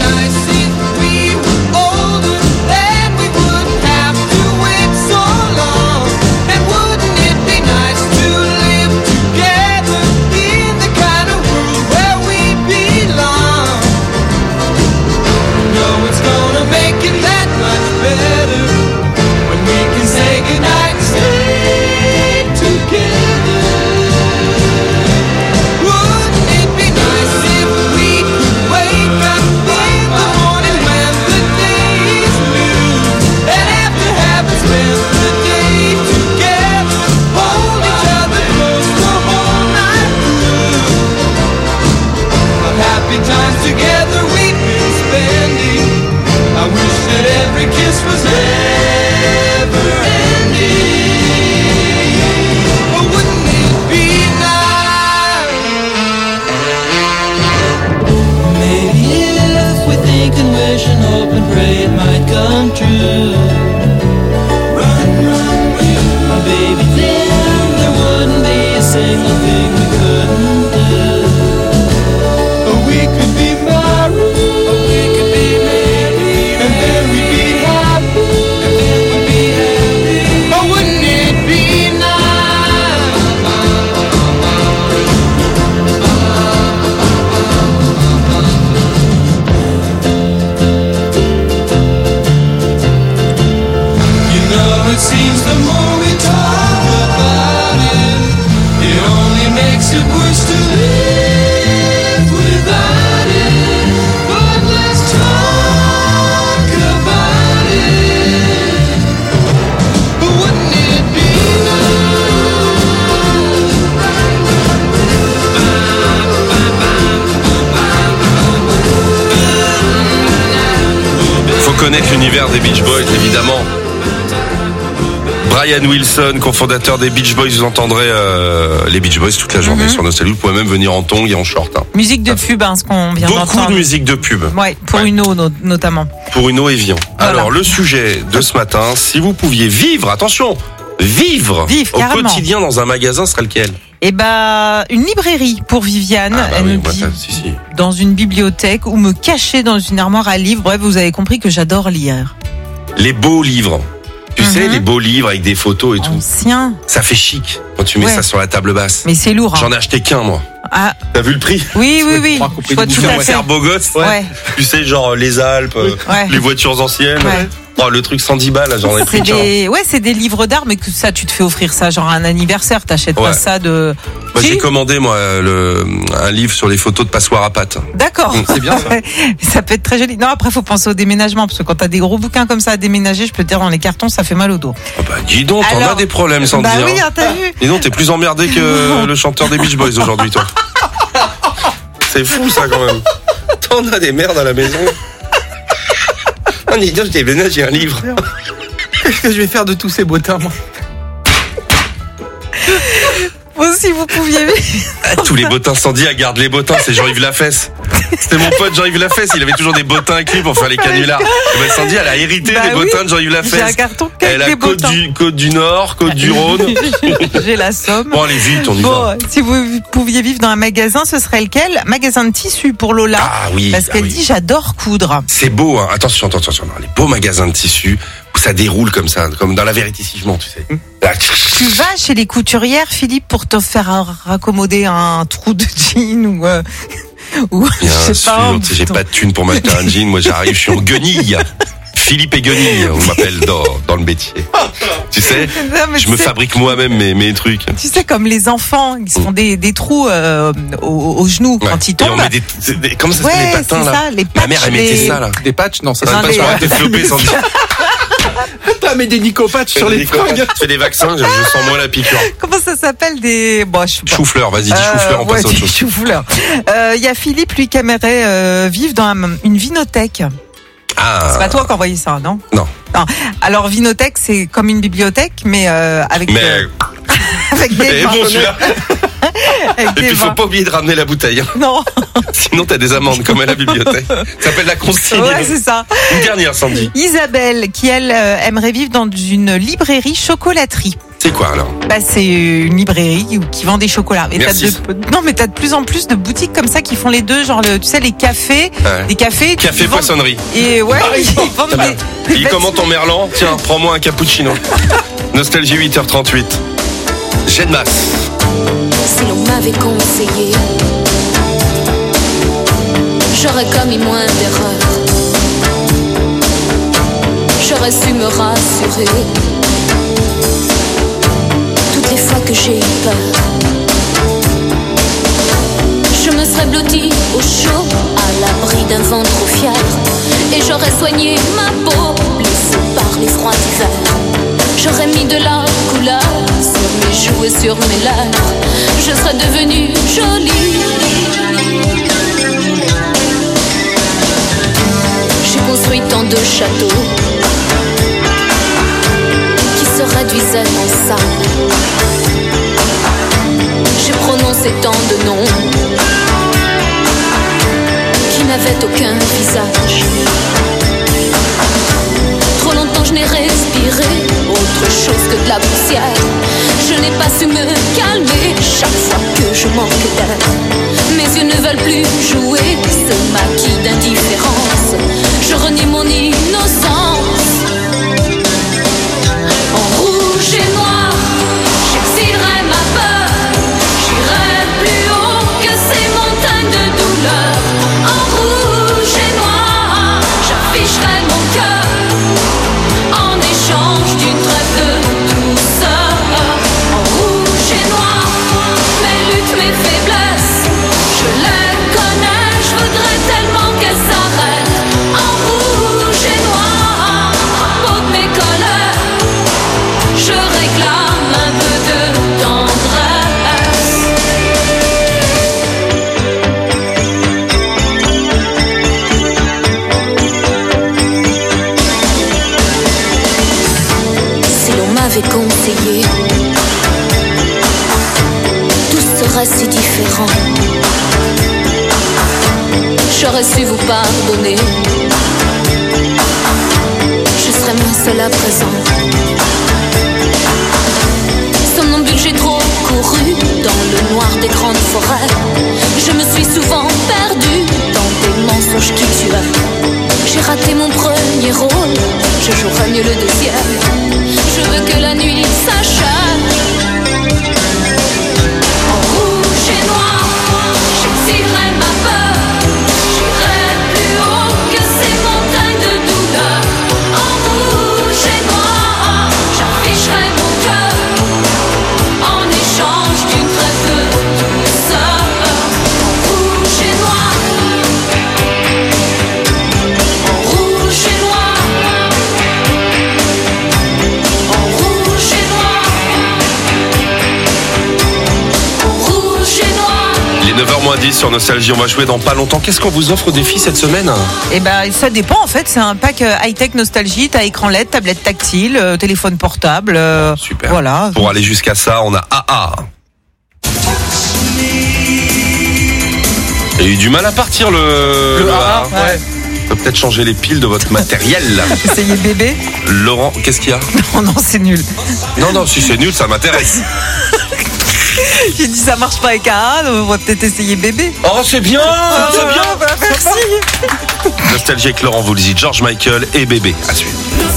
Connaître l'univers des Beach Boys, évidemment. Brian Wilson, cofondateur des Beach Boys, vous entendrez euh, les Beach Boys toute la journée mm-hmm. sur Nostalgie. Vous pouvez même venir en tongs et en short. Hein. Musique de pub, hein, ce qu'on vient Beaucoup d'entendre. Beaucoup de musique de pub. Ouais, pour ouais. Uno no- notamment. Pour Uno et Vian. Voilà. Alors le sujet de ce matin, si vous pouviez vivre, attention, vivre, vivre au carrément. Quotidien dans un magasin, ce serait lequel? Eh ben, une librairie pour Viviane. Ah bah elle oui, nous moi, dit ça, si, si. Dans une bibliothèque ou me cacher dans une armoire à livres. Bref, vous avez compris que j'adore lire. Les beaux livres. Tu mm-hmm. sais, les beaux livres avec des photos et tout. Ancien. Ça fait chic quand tu mets ouais. ça sur la table basse. Mais c'est lourd. Hein. J'en ai acheté qu'un, moi. Ah. T'as vu le prix? Oui, oui, oui. Je vois tout à fait. Beau gosse. Ouais. ouais. Tu sais, genre les Alpes, ouais. les voitures anciennes. Ouais. Oh, le truc cent dix balles, là, j'en ai pris. C'est des... Ouais, c'est des livres d'art, mais que ça, tu te fais offrir ça, genre à un anniversaire. T'achètes ouais. pas ça de. Moi, j'ai commandé, moi, le... un livre sur les photos de passoires à pâtes. D'accord. Mmh, c'est bien, ça. Ça peut être très joli. Non, après, faut penser au déménagement, parce que quand t'as des gros bouquins comme ça à déménager, je peux te dire, dans les cartons, ça fait mal au dos. Oh bah, dis donc, t'en Alors... as des problèmes, sans bah dire. Bah oui, hein, t'as vu. Dis donc, t'es plus emmerdé que le chanteur des Beach Boys aujourd'hui, toi. C'est fou, ça, quand même. T'en as des merdes à la maison. On dit, je déménage, j'ai un livre. Qu'est-ce que je vais faire de tous ces bottins, moi? Bon, si vous pouviez. Ah, tous les bottins Sandy, elle garde les bottins, c'est Jean-Yves Lafesse. C'était mon pote Jean-Yves Lafesse, il avait toujours des bottins avec lui pour faire les canulars. Et ben Sandy, elle a hérité bah des oui, bottins de Jean-Yves Lafesse. J'ai un carton elle a Côte du, Côte du Nord, Côte du Rhône. J'ai la somme. Bon, allez vite, on y bon, va. Si vous pouviez vivre dans un magasin, ce serait lequel? Magasin de tissus pour Lola. Ah oui. Parce ah qu'elle oui. dit j'adore coudre. C'est beau, hein. Attention, attention, attention. Les beaux magasins de tissus où ça déroule comme ça, comme dans la Vérité-Sigement, tu sais. Là, tu vas chez les couturières, Philippe, pour te faire raccommoder un trou de jean ou. Euh... Ou, bien je sais sûr, pas, tu sais, j'ai pas de thune pour m'acheter un jean. Moi, j'arrive, je suis en guenille. Philippe et Guenille, on m'appelle dans, dans le métier. Tu sais, non, je me sais, fabrique moi-même mes, mes trucs. Tu sais, comme les enfants, ils se font des, des trous euh, aux, aux genoux ouais. quand ils tombent. Et on met des, des, comment ça ouais, s'appelle, les patins, là ça, les patchs, ma mère, elle mettait les... ça, là. Des patchs? Non, ça c'est pas les... sur la développée, sans dire. T'as mis des nicopatchs sur les fringues. Tu fais des vaccins, je, je sens moins la piqûre. Comment ça s'appelle des bon, je sais pas. Chou-fleur, vas-y, dis euh, chou-fleur, on ouais, passe à autre chose. Chou-fleur. Il euh, y a Philippe, lui, qui aimerait euh, vivre dans un, une vinothèque. Ah. C'est pas toi qui envoyais ça, non? Non. Non. Alors, vinothèque, c'est comme une bibliothèque, mais euh, avec. Mais. Euh, avec des. Et bon, celui-là. Et puis, il faut pas oublier de ramener la bouteille. Non. Sinon, t'as des amendes, comme à la bibliothèque. Ça s'appelle la consigne. Ouais, c'est ça. Une dernière, Sandy. Isabelle, qui, elle, euh, aimerait vivre dans une librairie chocolaterie. C'est quoi, alors? Bah, c'est une librairie qui vend des chocolats. Et Merci. T'as de, non, mais t'as de plus en plus de boutiques comme ça qui font les deux, genre, le, tu sais, les cafés. Ouais. Les cafés. Café poissonnerie. Et ouais, ils vendent des. Il comment ton merlan? Tiens, prends-moi un cappuccino. Nostalgie huit heures trente-huit. J'ai de masse. Si l'on m'avait conseillé, j'aurais commis moins d'erreurs. J'aurais su me rassurer. Toutes les fois que j'ai eu peur, je me serais blottie au chaud, à l'abri d'un vent trop fier. Et j'aurais soigné ma peau, blessée par les froids d'hiver. J'aurais mis de la couleur sur mes joues et sur mes lèvres. Je serais devenue jolie. J'ai construit tant de châteaux qui se réduisaient en sable. J'ai prononcé tant de noms qui n'avaient aucun visage. Trop longtemps je n'ai respiré autre chose que de la poussière. Je n'ai pas su me calmer chaque fois que je manque d'air. Mes yeux ne veulent plus jouer ce maquis d'indifférence. Je renie mon innocence. En rouge et noir, j'exilerai ma peur. J'irai plus haut que ces montagnes de douleur. En rouge et noir, j'afficherai mon cœur en échange d'une trêve de douceur. En rouge et noir, mes luttes, mes faiblesses, je les connais, je voudrais tellement qu'elles s'arrêtent. En rouge et noir. serait si différent. J'aurais su vous pardonner. Je serais moins seule à présent. Somnambule, j'ai trop couru dans le noir des grandes forêts. Je me suis souvent perdue dans des mensonges qui tuaient. J'ai raté mon premier rôle, je jouerai mieux le deuxième. Je veux que la nuit s'achève. En rouge et noir, j'exilerai ma peur. J'irai plus haut que ces montagnes de douleur. En rouge et noir, j'afficherai mon cœur en échange d'une trêve de douceur. En rouge et noir, en rouge et noir, en rouge et noir, en rouge et noir. Il est neuf heures moins dix sur Nostalgie, on va jouer dans pas longtemps. Qu'est-ce qu'on vous offre des filles cette semaine? Eh ben, ça dépend en fait. C'est un pack euh, high-tech Nostalgie. T'as écran L E D, tablette tactile, euh, téléphone portable. euh, Super. Voilà. Pour aller jusqu'à ça, on a A A. Il y a eu du mal à partir le, Le le A A, A A. ouais. On peut peut-être changer les piles de votre matériel. Essayez bébé. Laurent, qu'est-ce qu'il y a? Non, non, c'est nul. Non, non, si c'est nul, ça m'intéresse. J'ai dit ça marche pas avec un A, donc on va peut-être essayer bébé. Oh, c'est bien, c'est bien. Bah, merci. Nostalgie avec Laurent Voulzy, George Michael et Bébé. À suivre.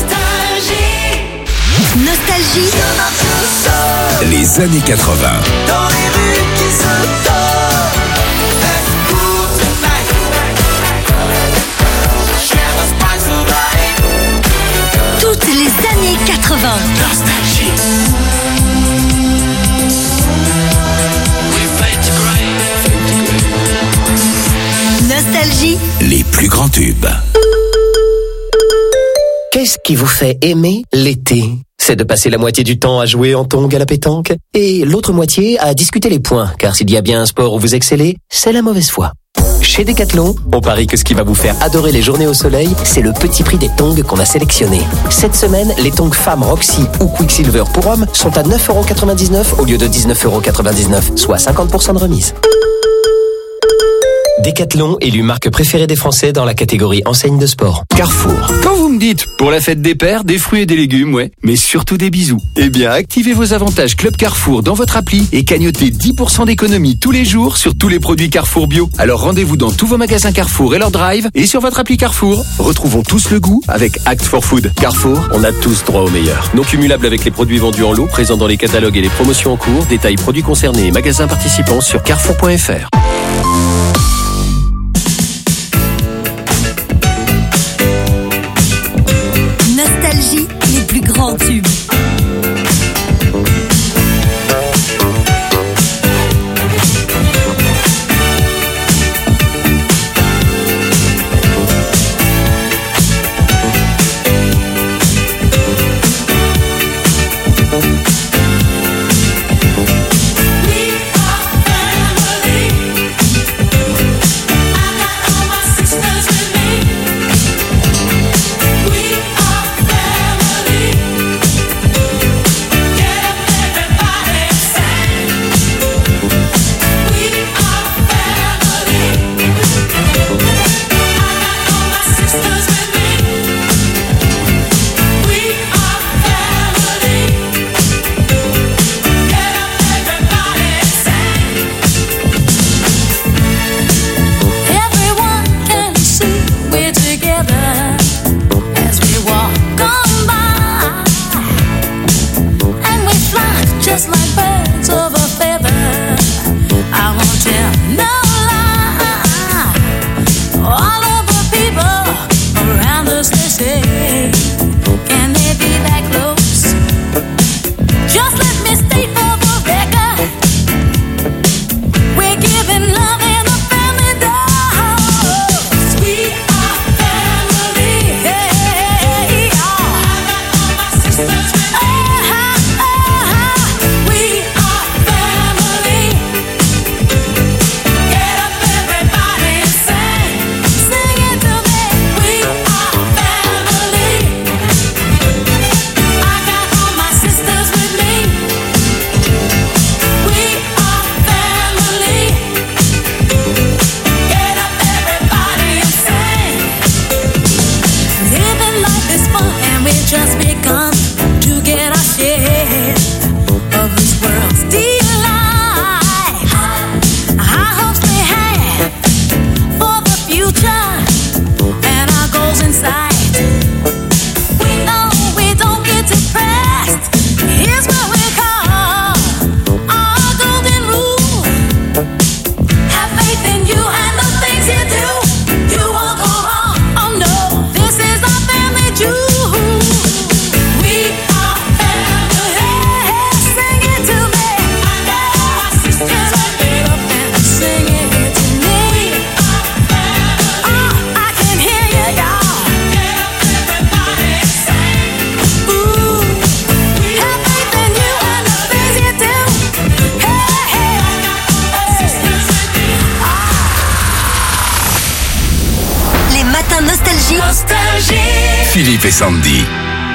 Nostalgie. Les années quatre-vingts. Dans les rues qui se tordent, let's go tonight. Share the spice of life. Toutes les années quatre-vingts. Nostalgie. Nostalgie. Les plus grands tubes. Qu'est-ce qui vous fait aimer l'été? C'est de passer la moitié du temps à jouer en tongs à la pétanque et l'autre moitié à discuter les points, car s'il y a bien un sport où vous excellez, c'est la mauvaise foi. Chez Decathlon, on parie que ce qui va vous faire adorer les journées au soleil, c'est le petit prix des tongs qu'on a sélectionnés. Cette semaine, les tongs femmes Roxy ou Quicksilver pour hommes sont à neuf euros quatre-vingt-dix-neuf au lieu de dix-neuf euros quatre-vingt-dix-neuf, soit cinquante pour cent de remise. Decathlon, élu marque préférée des Français dans la catégorie enseigne de sport. Carrefour. Quand vous me dites, pour la fête des pères, des fruits et des légumes, ouais, mais surtout des bisous. Eh bien, activez vos avantages Club Carrefour dans votre appli et cagnotez dix pour cent d'économie tous les jours sur tous les produits Carrefour bio. Alors rendez-vous dans tous vos magasins Carrefour et leur drive et sur votre appli Carrefour. Retrouvons tous le goût avec Act for Food. Carrefour, on a tous droit au meilleur. Non cumulable avec les produits vendus en lot, présents dans les catalogues et les promotions en cours. Détails produits concernés et magasins participants sur carrefour point f r. Nostalgie, les plus grands tubes. We are family. Nostalgie. Philippe et Sandy.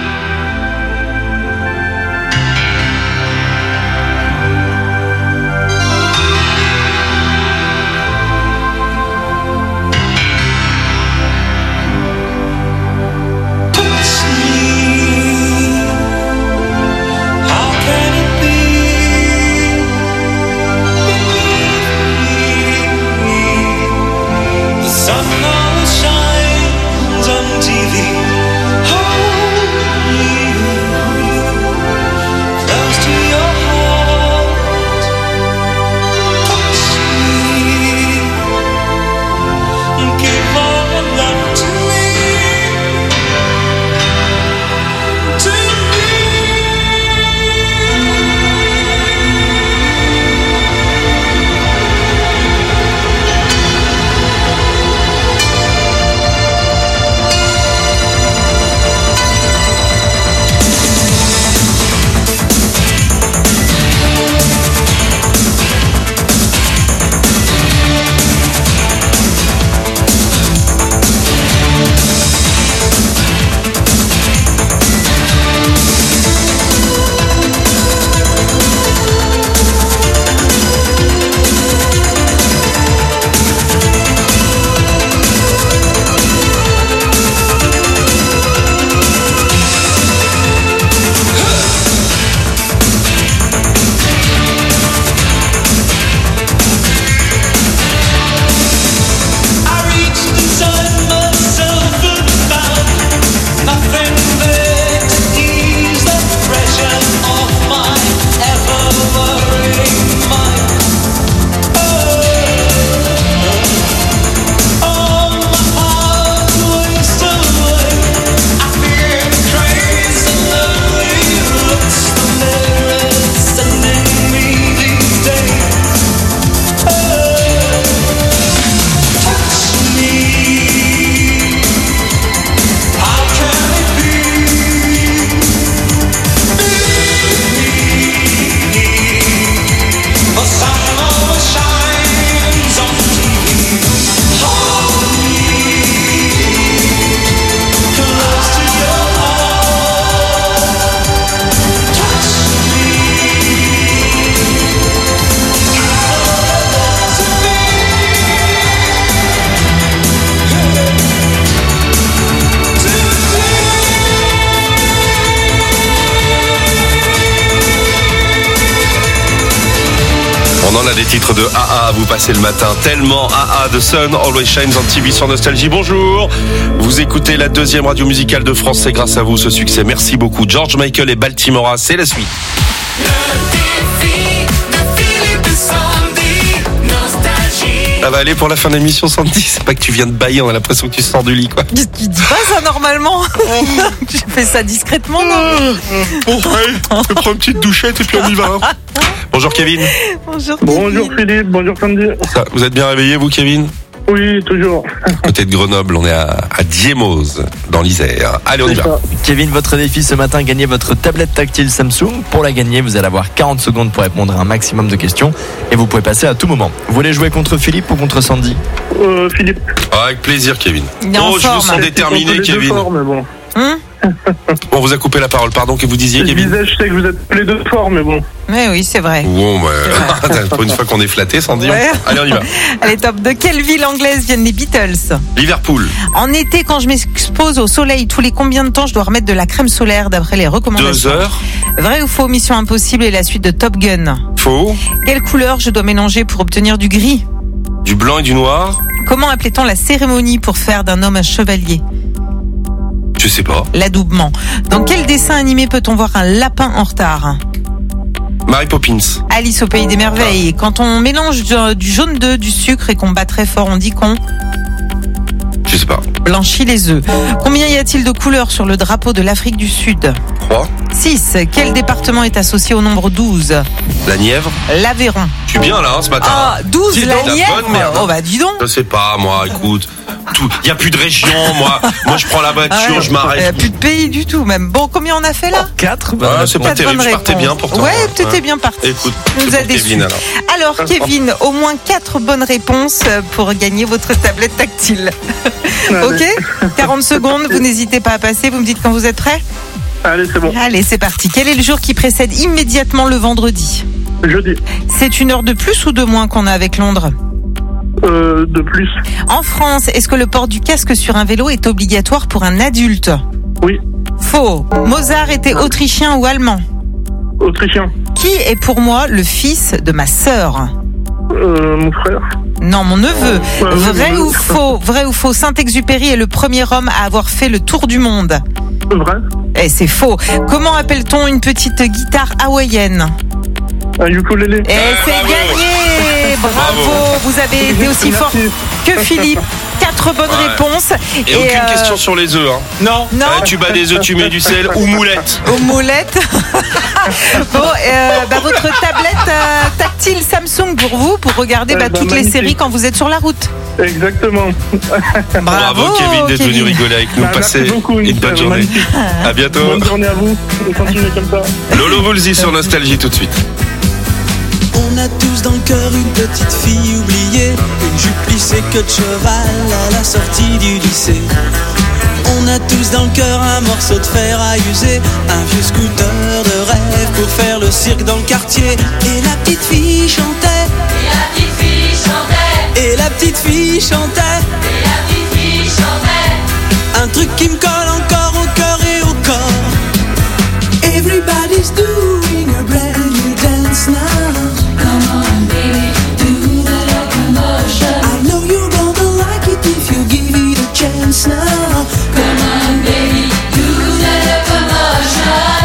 On en a des titres de A A à vous passer le matin. Tellement A A, The Sun Always Shines on T V sur Nostalgie. Bonjour. Vous écoutez la deuxième radio musicale de France. C'est grâce à vous ce succès. Merci beaucoup. George Michael et Baltimora. C'est la suite. Ça va aller pour la fin de l'émission, Sandy. C'est pas que tu viens de bailler, on a l'impression que tu sors du lit, quoi. Tu, tu dis pas ça normalement. Tu fais ça discrètement, non? Bon, ouais, je prends une petite douchette et puis on y va. Bonjour Kevin. Bonjour. Bonjour Philippe, bonjour Sandy. Ça, vous êtes bien réveillé, vous, Kevin? Oui, toujours. Côté de Grenoble, on est à, à Diemose, dans l'Isère. Allez, on y va. Kevin, votre défi ce matin, gagnez votre tablette tactile Samsung. Pour la gagner, vous allez avoir quarante secondes pour répondre à un maximum de questions. Et vous pouvez passer à tout moment. Vous voulez jouer contre Philippe ou contre Sandy? Euh, Philippe. Ah, avec plaisir, Kevin. Oh, je vous sens déterminé, Kevin. Forts, mais bon. Hum On vous a coupé la parole, pardon, que vous disiez, je Kevin? disais, je sais que vous êtes tous les deux forts, mais bon. Oui, oui, c'est vrai. Bon, bah, pour une fois qu'on est flatté, Sandy. Ouais. On... Allez, on y va. Allez, top. De quelle ville anglaise viennent les Beatles? Liverpool. En été, quand je m'expose au soleil, tous les combien de temps je dois remettre de la crème solaire d'après les recommandations? Deux heures. Vrai ou faux? Mission Impossible est la suite de Top Gun. Faux. Quelle couleur je dois mélanger pour obtenir du gris? Du blanc et du noir. Comment appelait-on la cérémonie pour faire d'un homme un chevalier? Je sais pas. L'adoubement. Dans quel dessin animé peut-on voir un lapin en retard? Mary Poppins. Alice au pays des merveilles. Quand on mélange du, du jaune d'œuf, du sucre et qu'on bat très fort, on dit qu'on Je sais pas. blanchit les œufs. Combien y a-t-il de couleurs sur le drapeau de l'Afrique du Sud? Trois. six. Quel département est associé au nombre douze? La Nièvre. L'Aveyron. Je suis bien là, hein, ce matin. Ah, douze, Dis la donc, Nièvre. bonne merde. Oh bah dis donc. Je sais pas, moi, écoute. tout. Il y a plus de région, moi. Moi, je prends la voiture, Ah ouais, je m'arrête. Il n'y a plus de pays du tout, même. Bon, combien on a fait là? quatre. Ah, c'est pas Quatre terrible, bonnes je partais réponses. bien pourtant. Ouais, tu étais Ouais. bien parti. Écoute, Tu nous c'est as pour déçus. Kevin, alors. Alors, Kevin, au moins quatre bonnes réponses pour gagner votre tablette tactile. Ok? quarante secondes, vous n'hésitez pas à passer, vous me dites quand vous êtes prêts? Allez, c'est bon. Allez, c'est parti. Quel est le jour qui précède immédiatement le vendredi? Jeudi. C'est une heure de plus ou de moins qu'on a avec Londres? Euh, de plus. En France, est-ce que le port du casque sur un vélo est obligatoire pour un adulte? Oui. Faux. Mozart était autrichien ou allemand? Autrichien. Qui est pour moi le fils de ma sœur? Euh, mon frère. Non, mon neveu. Ouais, Vrai ouais, ou ouais. faux? Vrai ou faux? Saint-Exupéry est le premier homme à avoir fait le tour du monde. Vrai. Eh, c'est faux. Comment appelle-t-on une petite guitare hawaïenne? Un ukulélé. Et c'est gagné. Bravo. Vous avez été aussi fort que Philippe. Quatre bonnes Ouais. réponses. Et, aucune euh, question sur les œufs, hein. Non. Non. Eh, tu bats des œufs, tu mets du sel ou moulette. Aux moulettes. Bon, euh, bah, votre tablette euh, tactile Samsung pour vous, pour regarder bah, Euh, bah, toutes les magnifique. séries quand vous êtes sur la route. Exactement. Bravo, Kevin d'être venu Kevin. rigoler avec nous. Bah, Passez merci beaucoup, une bonne c'est journée. magnifique. À bientôt. Bonne journée à vous. Et continuez comme ça. Lolo Woolsey sur Nostalgie tout de suite. On a tous dans le cœur une petite fille oubliée, une jupe plissée queue de cheval à la sortie du lycée. On a tous dans le cœur un morceau de fer à user, un vieux scooter de rêve pour faire le cirque dans le quartier. Et la petite fille chantait, Et la petite fille chantait, et la petite fille chantait, et la petite fille chantait. un truc qui me colle encore au cœur et au corps. Everybody's doing a brand new dance now. Come on, baby, do the locomotion. I know you're gonna like it if you give it a chance now. Come on, baby, do the locomotion.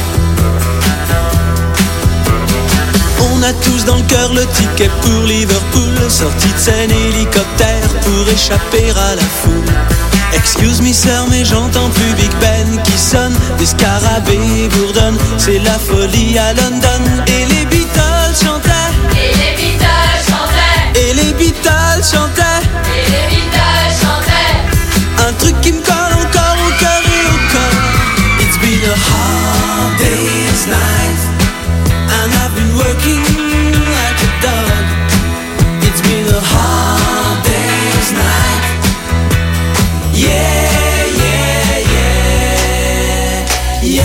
On a tous dans le cœur le ticket pour Liverpool, sortie de scène hélicoptère pour échapper à la foule. Excuse me sir, mais j'entends plus Big Ben qui sonne, des scarabées bourdonnent, c'est la folie à London. Et les Beatles chantaient, Et les Beatles chantaient, et les Beatles chantaient, et les Beatles chantaient. un truc qui me colle encore au cœur et au corps. It's been a hard day's night, and I've been working like a dog. It's been a hard day's night. Yeah, yeah, yeah, yeah.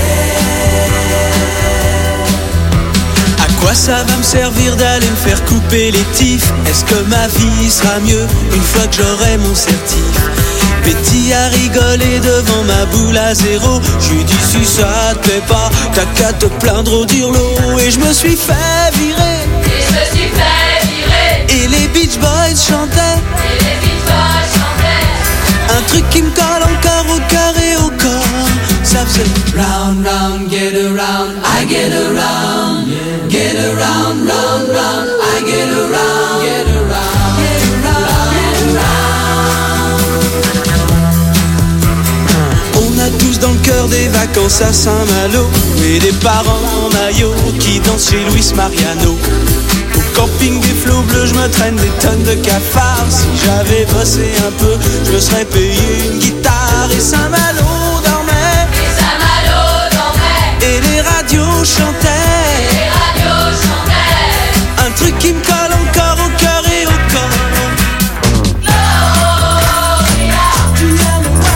À quoi ça va me servir d'aller me faire couper les tifs? Est-ce que ma vie sera mieux une fois que j'aurai mon certif? Betty a rigolé devant ma boule à zéro. J'lui dit si ça te plaît pas, t'as qu'à te plaindre au dirlo. Et je me suis fait virer, Et je me suis fait virer, et les Beach Boys chantaient, et les Beach Boys chantaient. un truc qui me colle encore au cœur et au corps. Ça faisait round, round, get around, I get around, get around, round, round, I get around, get around, get around, get around. On a tous dans le cœur des vacances à Saint-Malo et des parents en maillot qui dansent chez Luis Mariano. Au camping des flots bleus, je me traîne des tonnes de cafards. Si j'avais bossé un peu, je me serais payé une guitare. Et Saint-Malo dormait, Et Saint-Malo dormait, et les radios chantaient, et les radios chantaient. un truc qui me colle encore au cœur et au corps. Tu aimes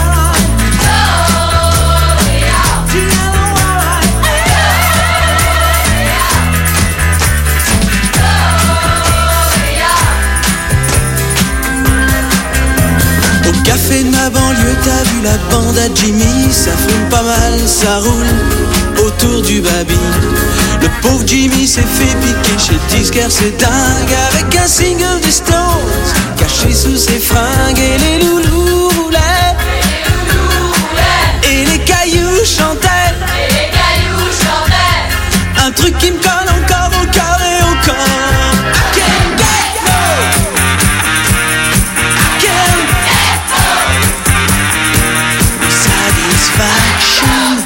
Au café de ma banlieue, t'as vu la bande à Jimmy? Ça fume pas mal, ça roule autour du baby. Le pauvre Jimmy s'est fait piquer chez le disquaire, c'est dingue. Avec un single des Stones caché sous ses fringues. Et les loulous roulaient, et les cailloux chantaient, Et les cailloux chantaient. un truc qui me colle encore au cœur et au corps. I can't get no, I can't satisfaction.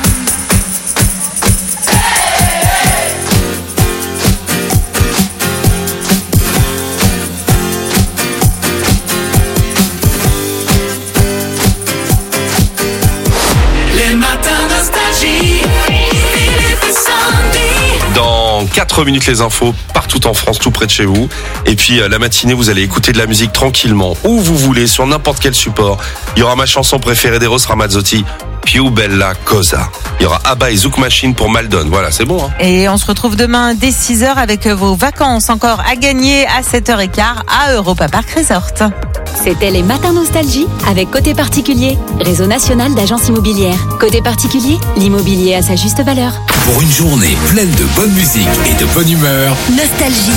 quatre minutes les infos partout en France, tout près de chez vous. Et puis la matinée, vous allez écouter de la musique tranquillement, où vous voulez, sur n'importe quel support. Il y aura ma chanson préférée d'Eros Ramazzotti, Più Bella Cosa. Il y aura Abba et Zouk Machine pour Maldon. Voilà, c'est bon. Hein. Et on se retrouve demain dès six heures avec vos vacances encore à gagner à sept heures quinze à Europa Park Resort. C'était les Matins Nostalgie avec Côté Particulier, réseau national d'agences immobilières. Côté Particulier, l'immobilier à sa juste valeur. Pour une journée pleine de bonne musique et de bonne humeur, Nostalgie.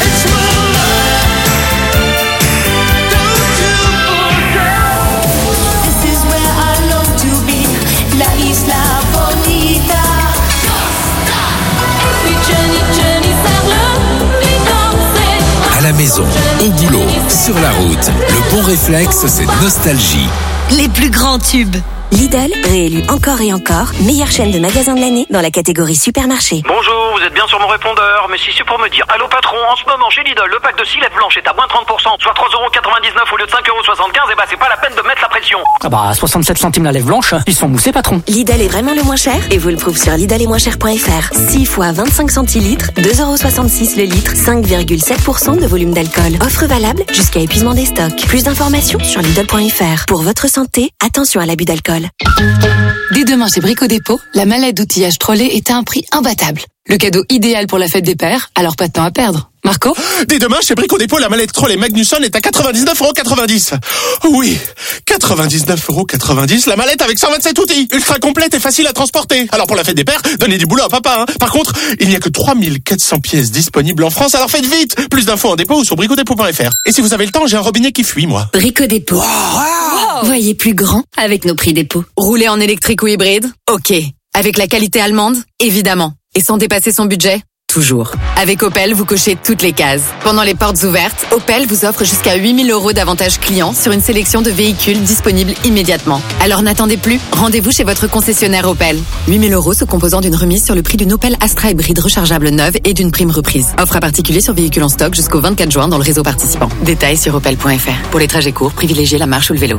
à la maison, au boulot, sur la route, le bon réflexe, c'est Nostalgie. Les plus grands tubes. Lidl, réélu encore et encore, meilleure chaîne de magasins de l'année dans la catégorie supermarché. Bonjour, vous êtes bien sur mon répondeur, mais si c'est pour me dire allô patron, en ce moment chez Lidl, le pack de six lettres blanches est à moins trente pour cent, soit trois euros quatre-vingt-dix-neuf au lieu de cinq euros soixante-quinze, et bah c'est pas la peine de mettre la pression. Ah bah soixante-sept centimes la lèvre blanche, ils sont moussés patron. Lidl est vraiment le moins cher et vous le prouve sur Lidl et moins cher point f r. six fois vingt-cinq centilitres, deux euros soixante-six le litre, cinq virgule sept pour cent de volume d'alcool. Offre valable jusqu'à épuisement des stocks. Plus d'informations sur Lidl point f r. Pour votre santé, attention à l'abus d'alcool. Dès demain chez Brico Dépôt, la mallette d'outillage Trolley est à un prix imbattable. Le cadeau idéal pour la fête des pères, alors pas de temps à perdre. Marco ? Dès demain, chez Brico Dépôt, la mallette Trolley Magnusson est à quatre-vingt-dix-neuf euros quatre-vingt-dix. Oui, quatre-vingt-dix-neuf euros quatre-vingt-dix, la mallette avec cent vingt-sept outils, ultra complète et facile à transporter. Alors pour la fête des pères, donnez du boulot à papa. Hein. Par contre, il n'y a que trois mille quatre cents pièces disponibles en France, alors faites vite. Plus d'infos en dépôt ou sur brico dépôt point f r. Et si vous avez le temps, j'ai un robinet qui fuit, moi. Brico Dépôt. Wow. Voyez plus grand avec nos prix dépôt. Rouler en électrique ou hybride ? Ok. Avec la qualité allemande ? Évidemment. Et sans dépasser son budget ? Toujours. Avec Opel, vous cochez toutes les cases. Pendant les portes ouvertes, Opel vous offre jusqu'à huit mille euros d'avantages clients sur une sélection de véhicules disponibles immédiatement. Alors n'attendez plus, rendez-vous chez votre concessionnaire Opel. huit mille euros se composant d'une remise sur le prix d'une Opel Astra hybride rechargeable neuve et d'une prime reprise. Offre à particulier sur véhicules en stock jusqu'au vingt-quatre juin dans le réseau participant. Détails sur opel point f r. Pour les trajets courts, privilégiez la marche ou le vélo.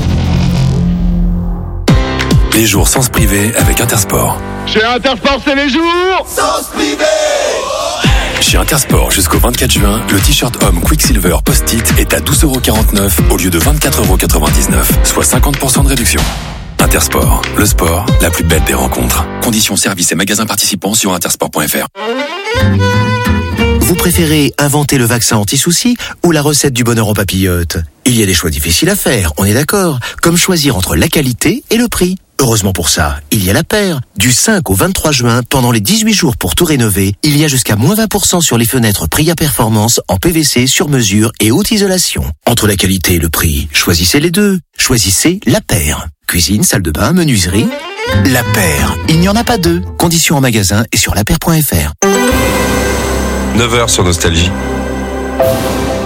Les jours sans se priver avec Intersport. Chez Intersport, c'est les jours sans se priver. Chez Intersport, jusqu'au vingt-quatre juin, le t-shirt homme Quicksilver Post-it est à douze euros quarante-neuf au lieu de vingt-quatre euros quatre-vingt-dix-neuf, soit cinquante pour cent de réduction. Intersport, le sport, la plus belle des rencontres. Conditions, services et magasins participants sur intersport point f r. Vous préférez inventer le vaccin anti-souci ou la recette du bonheur en papillote ? Il y a des choix difficiles à faire, on est d'accord, comme choisir entre la qualité et le prix. Heureusement pour ça, il y a la paire. Du cinq au vingt-trois juin, pendant les dix-huit jours pour tout rénover, il y a jusqu'à moins vingt pour cent sur les fenêtres Pria Performance en P V C sur mesure et haute isolation. Entre la qualité et le prix, choisissez les deux. Choisissez la paire. Cuisine, salle de bain, menuiserie. La paire. Il n'y en a pas deux. Conditions en magasin et sur la paire point f r. neuf heures sur Nostalgie.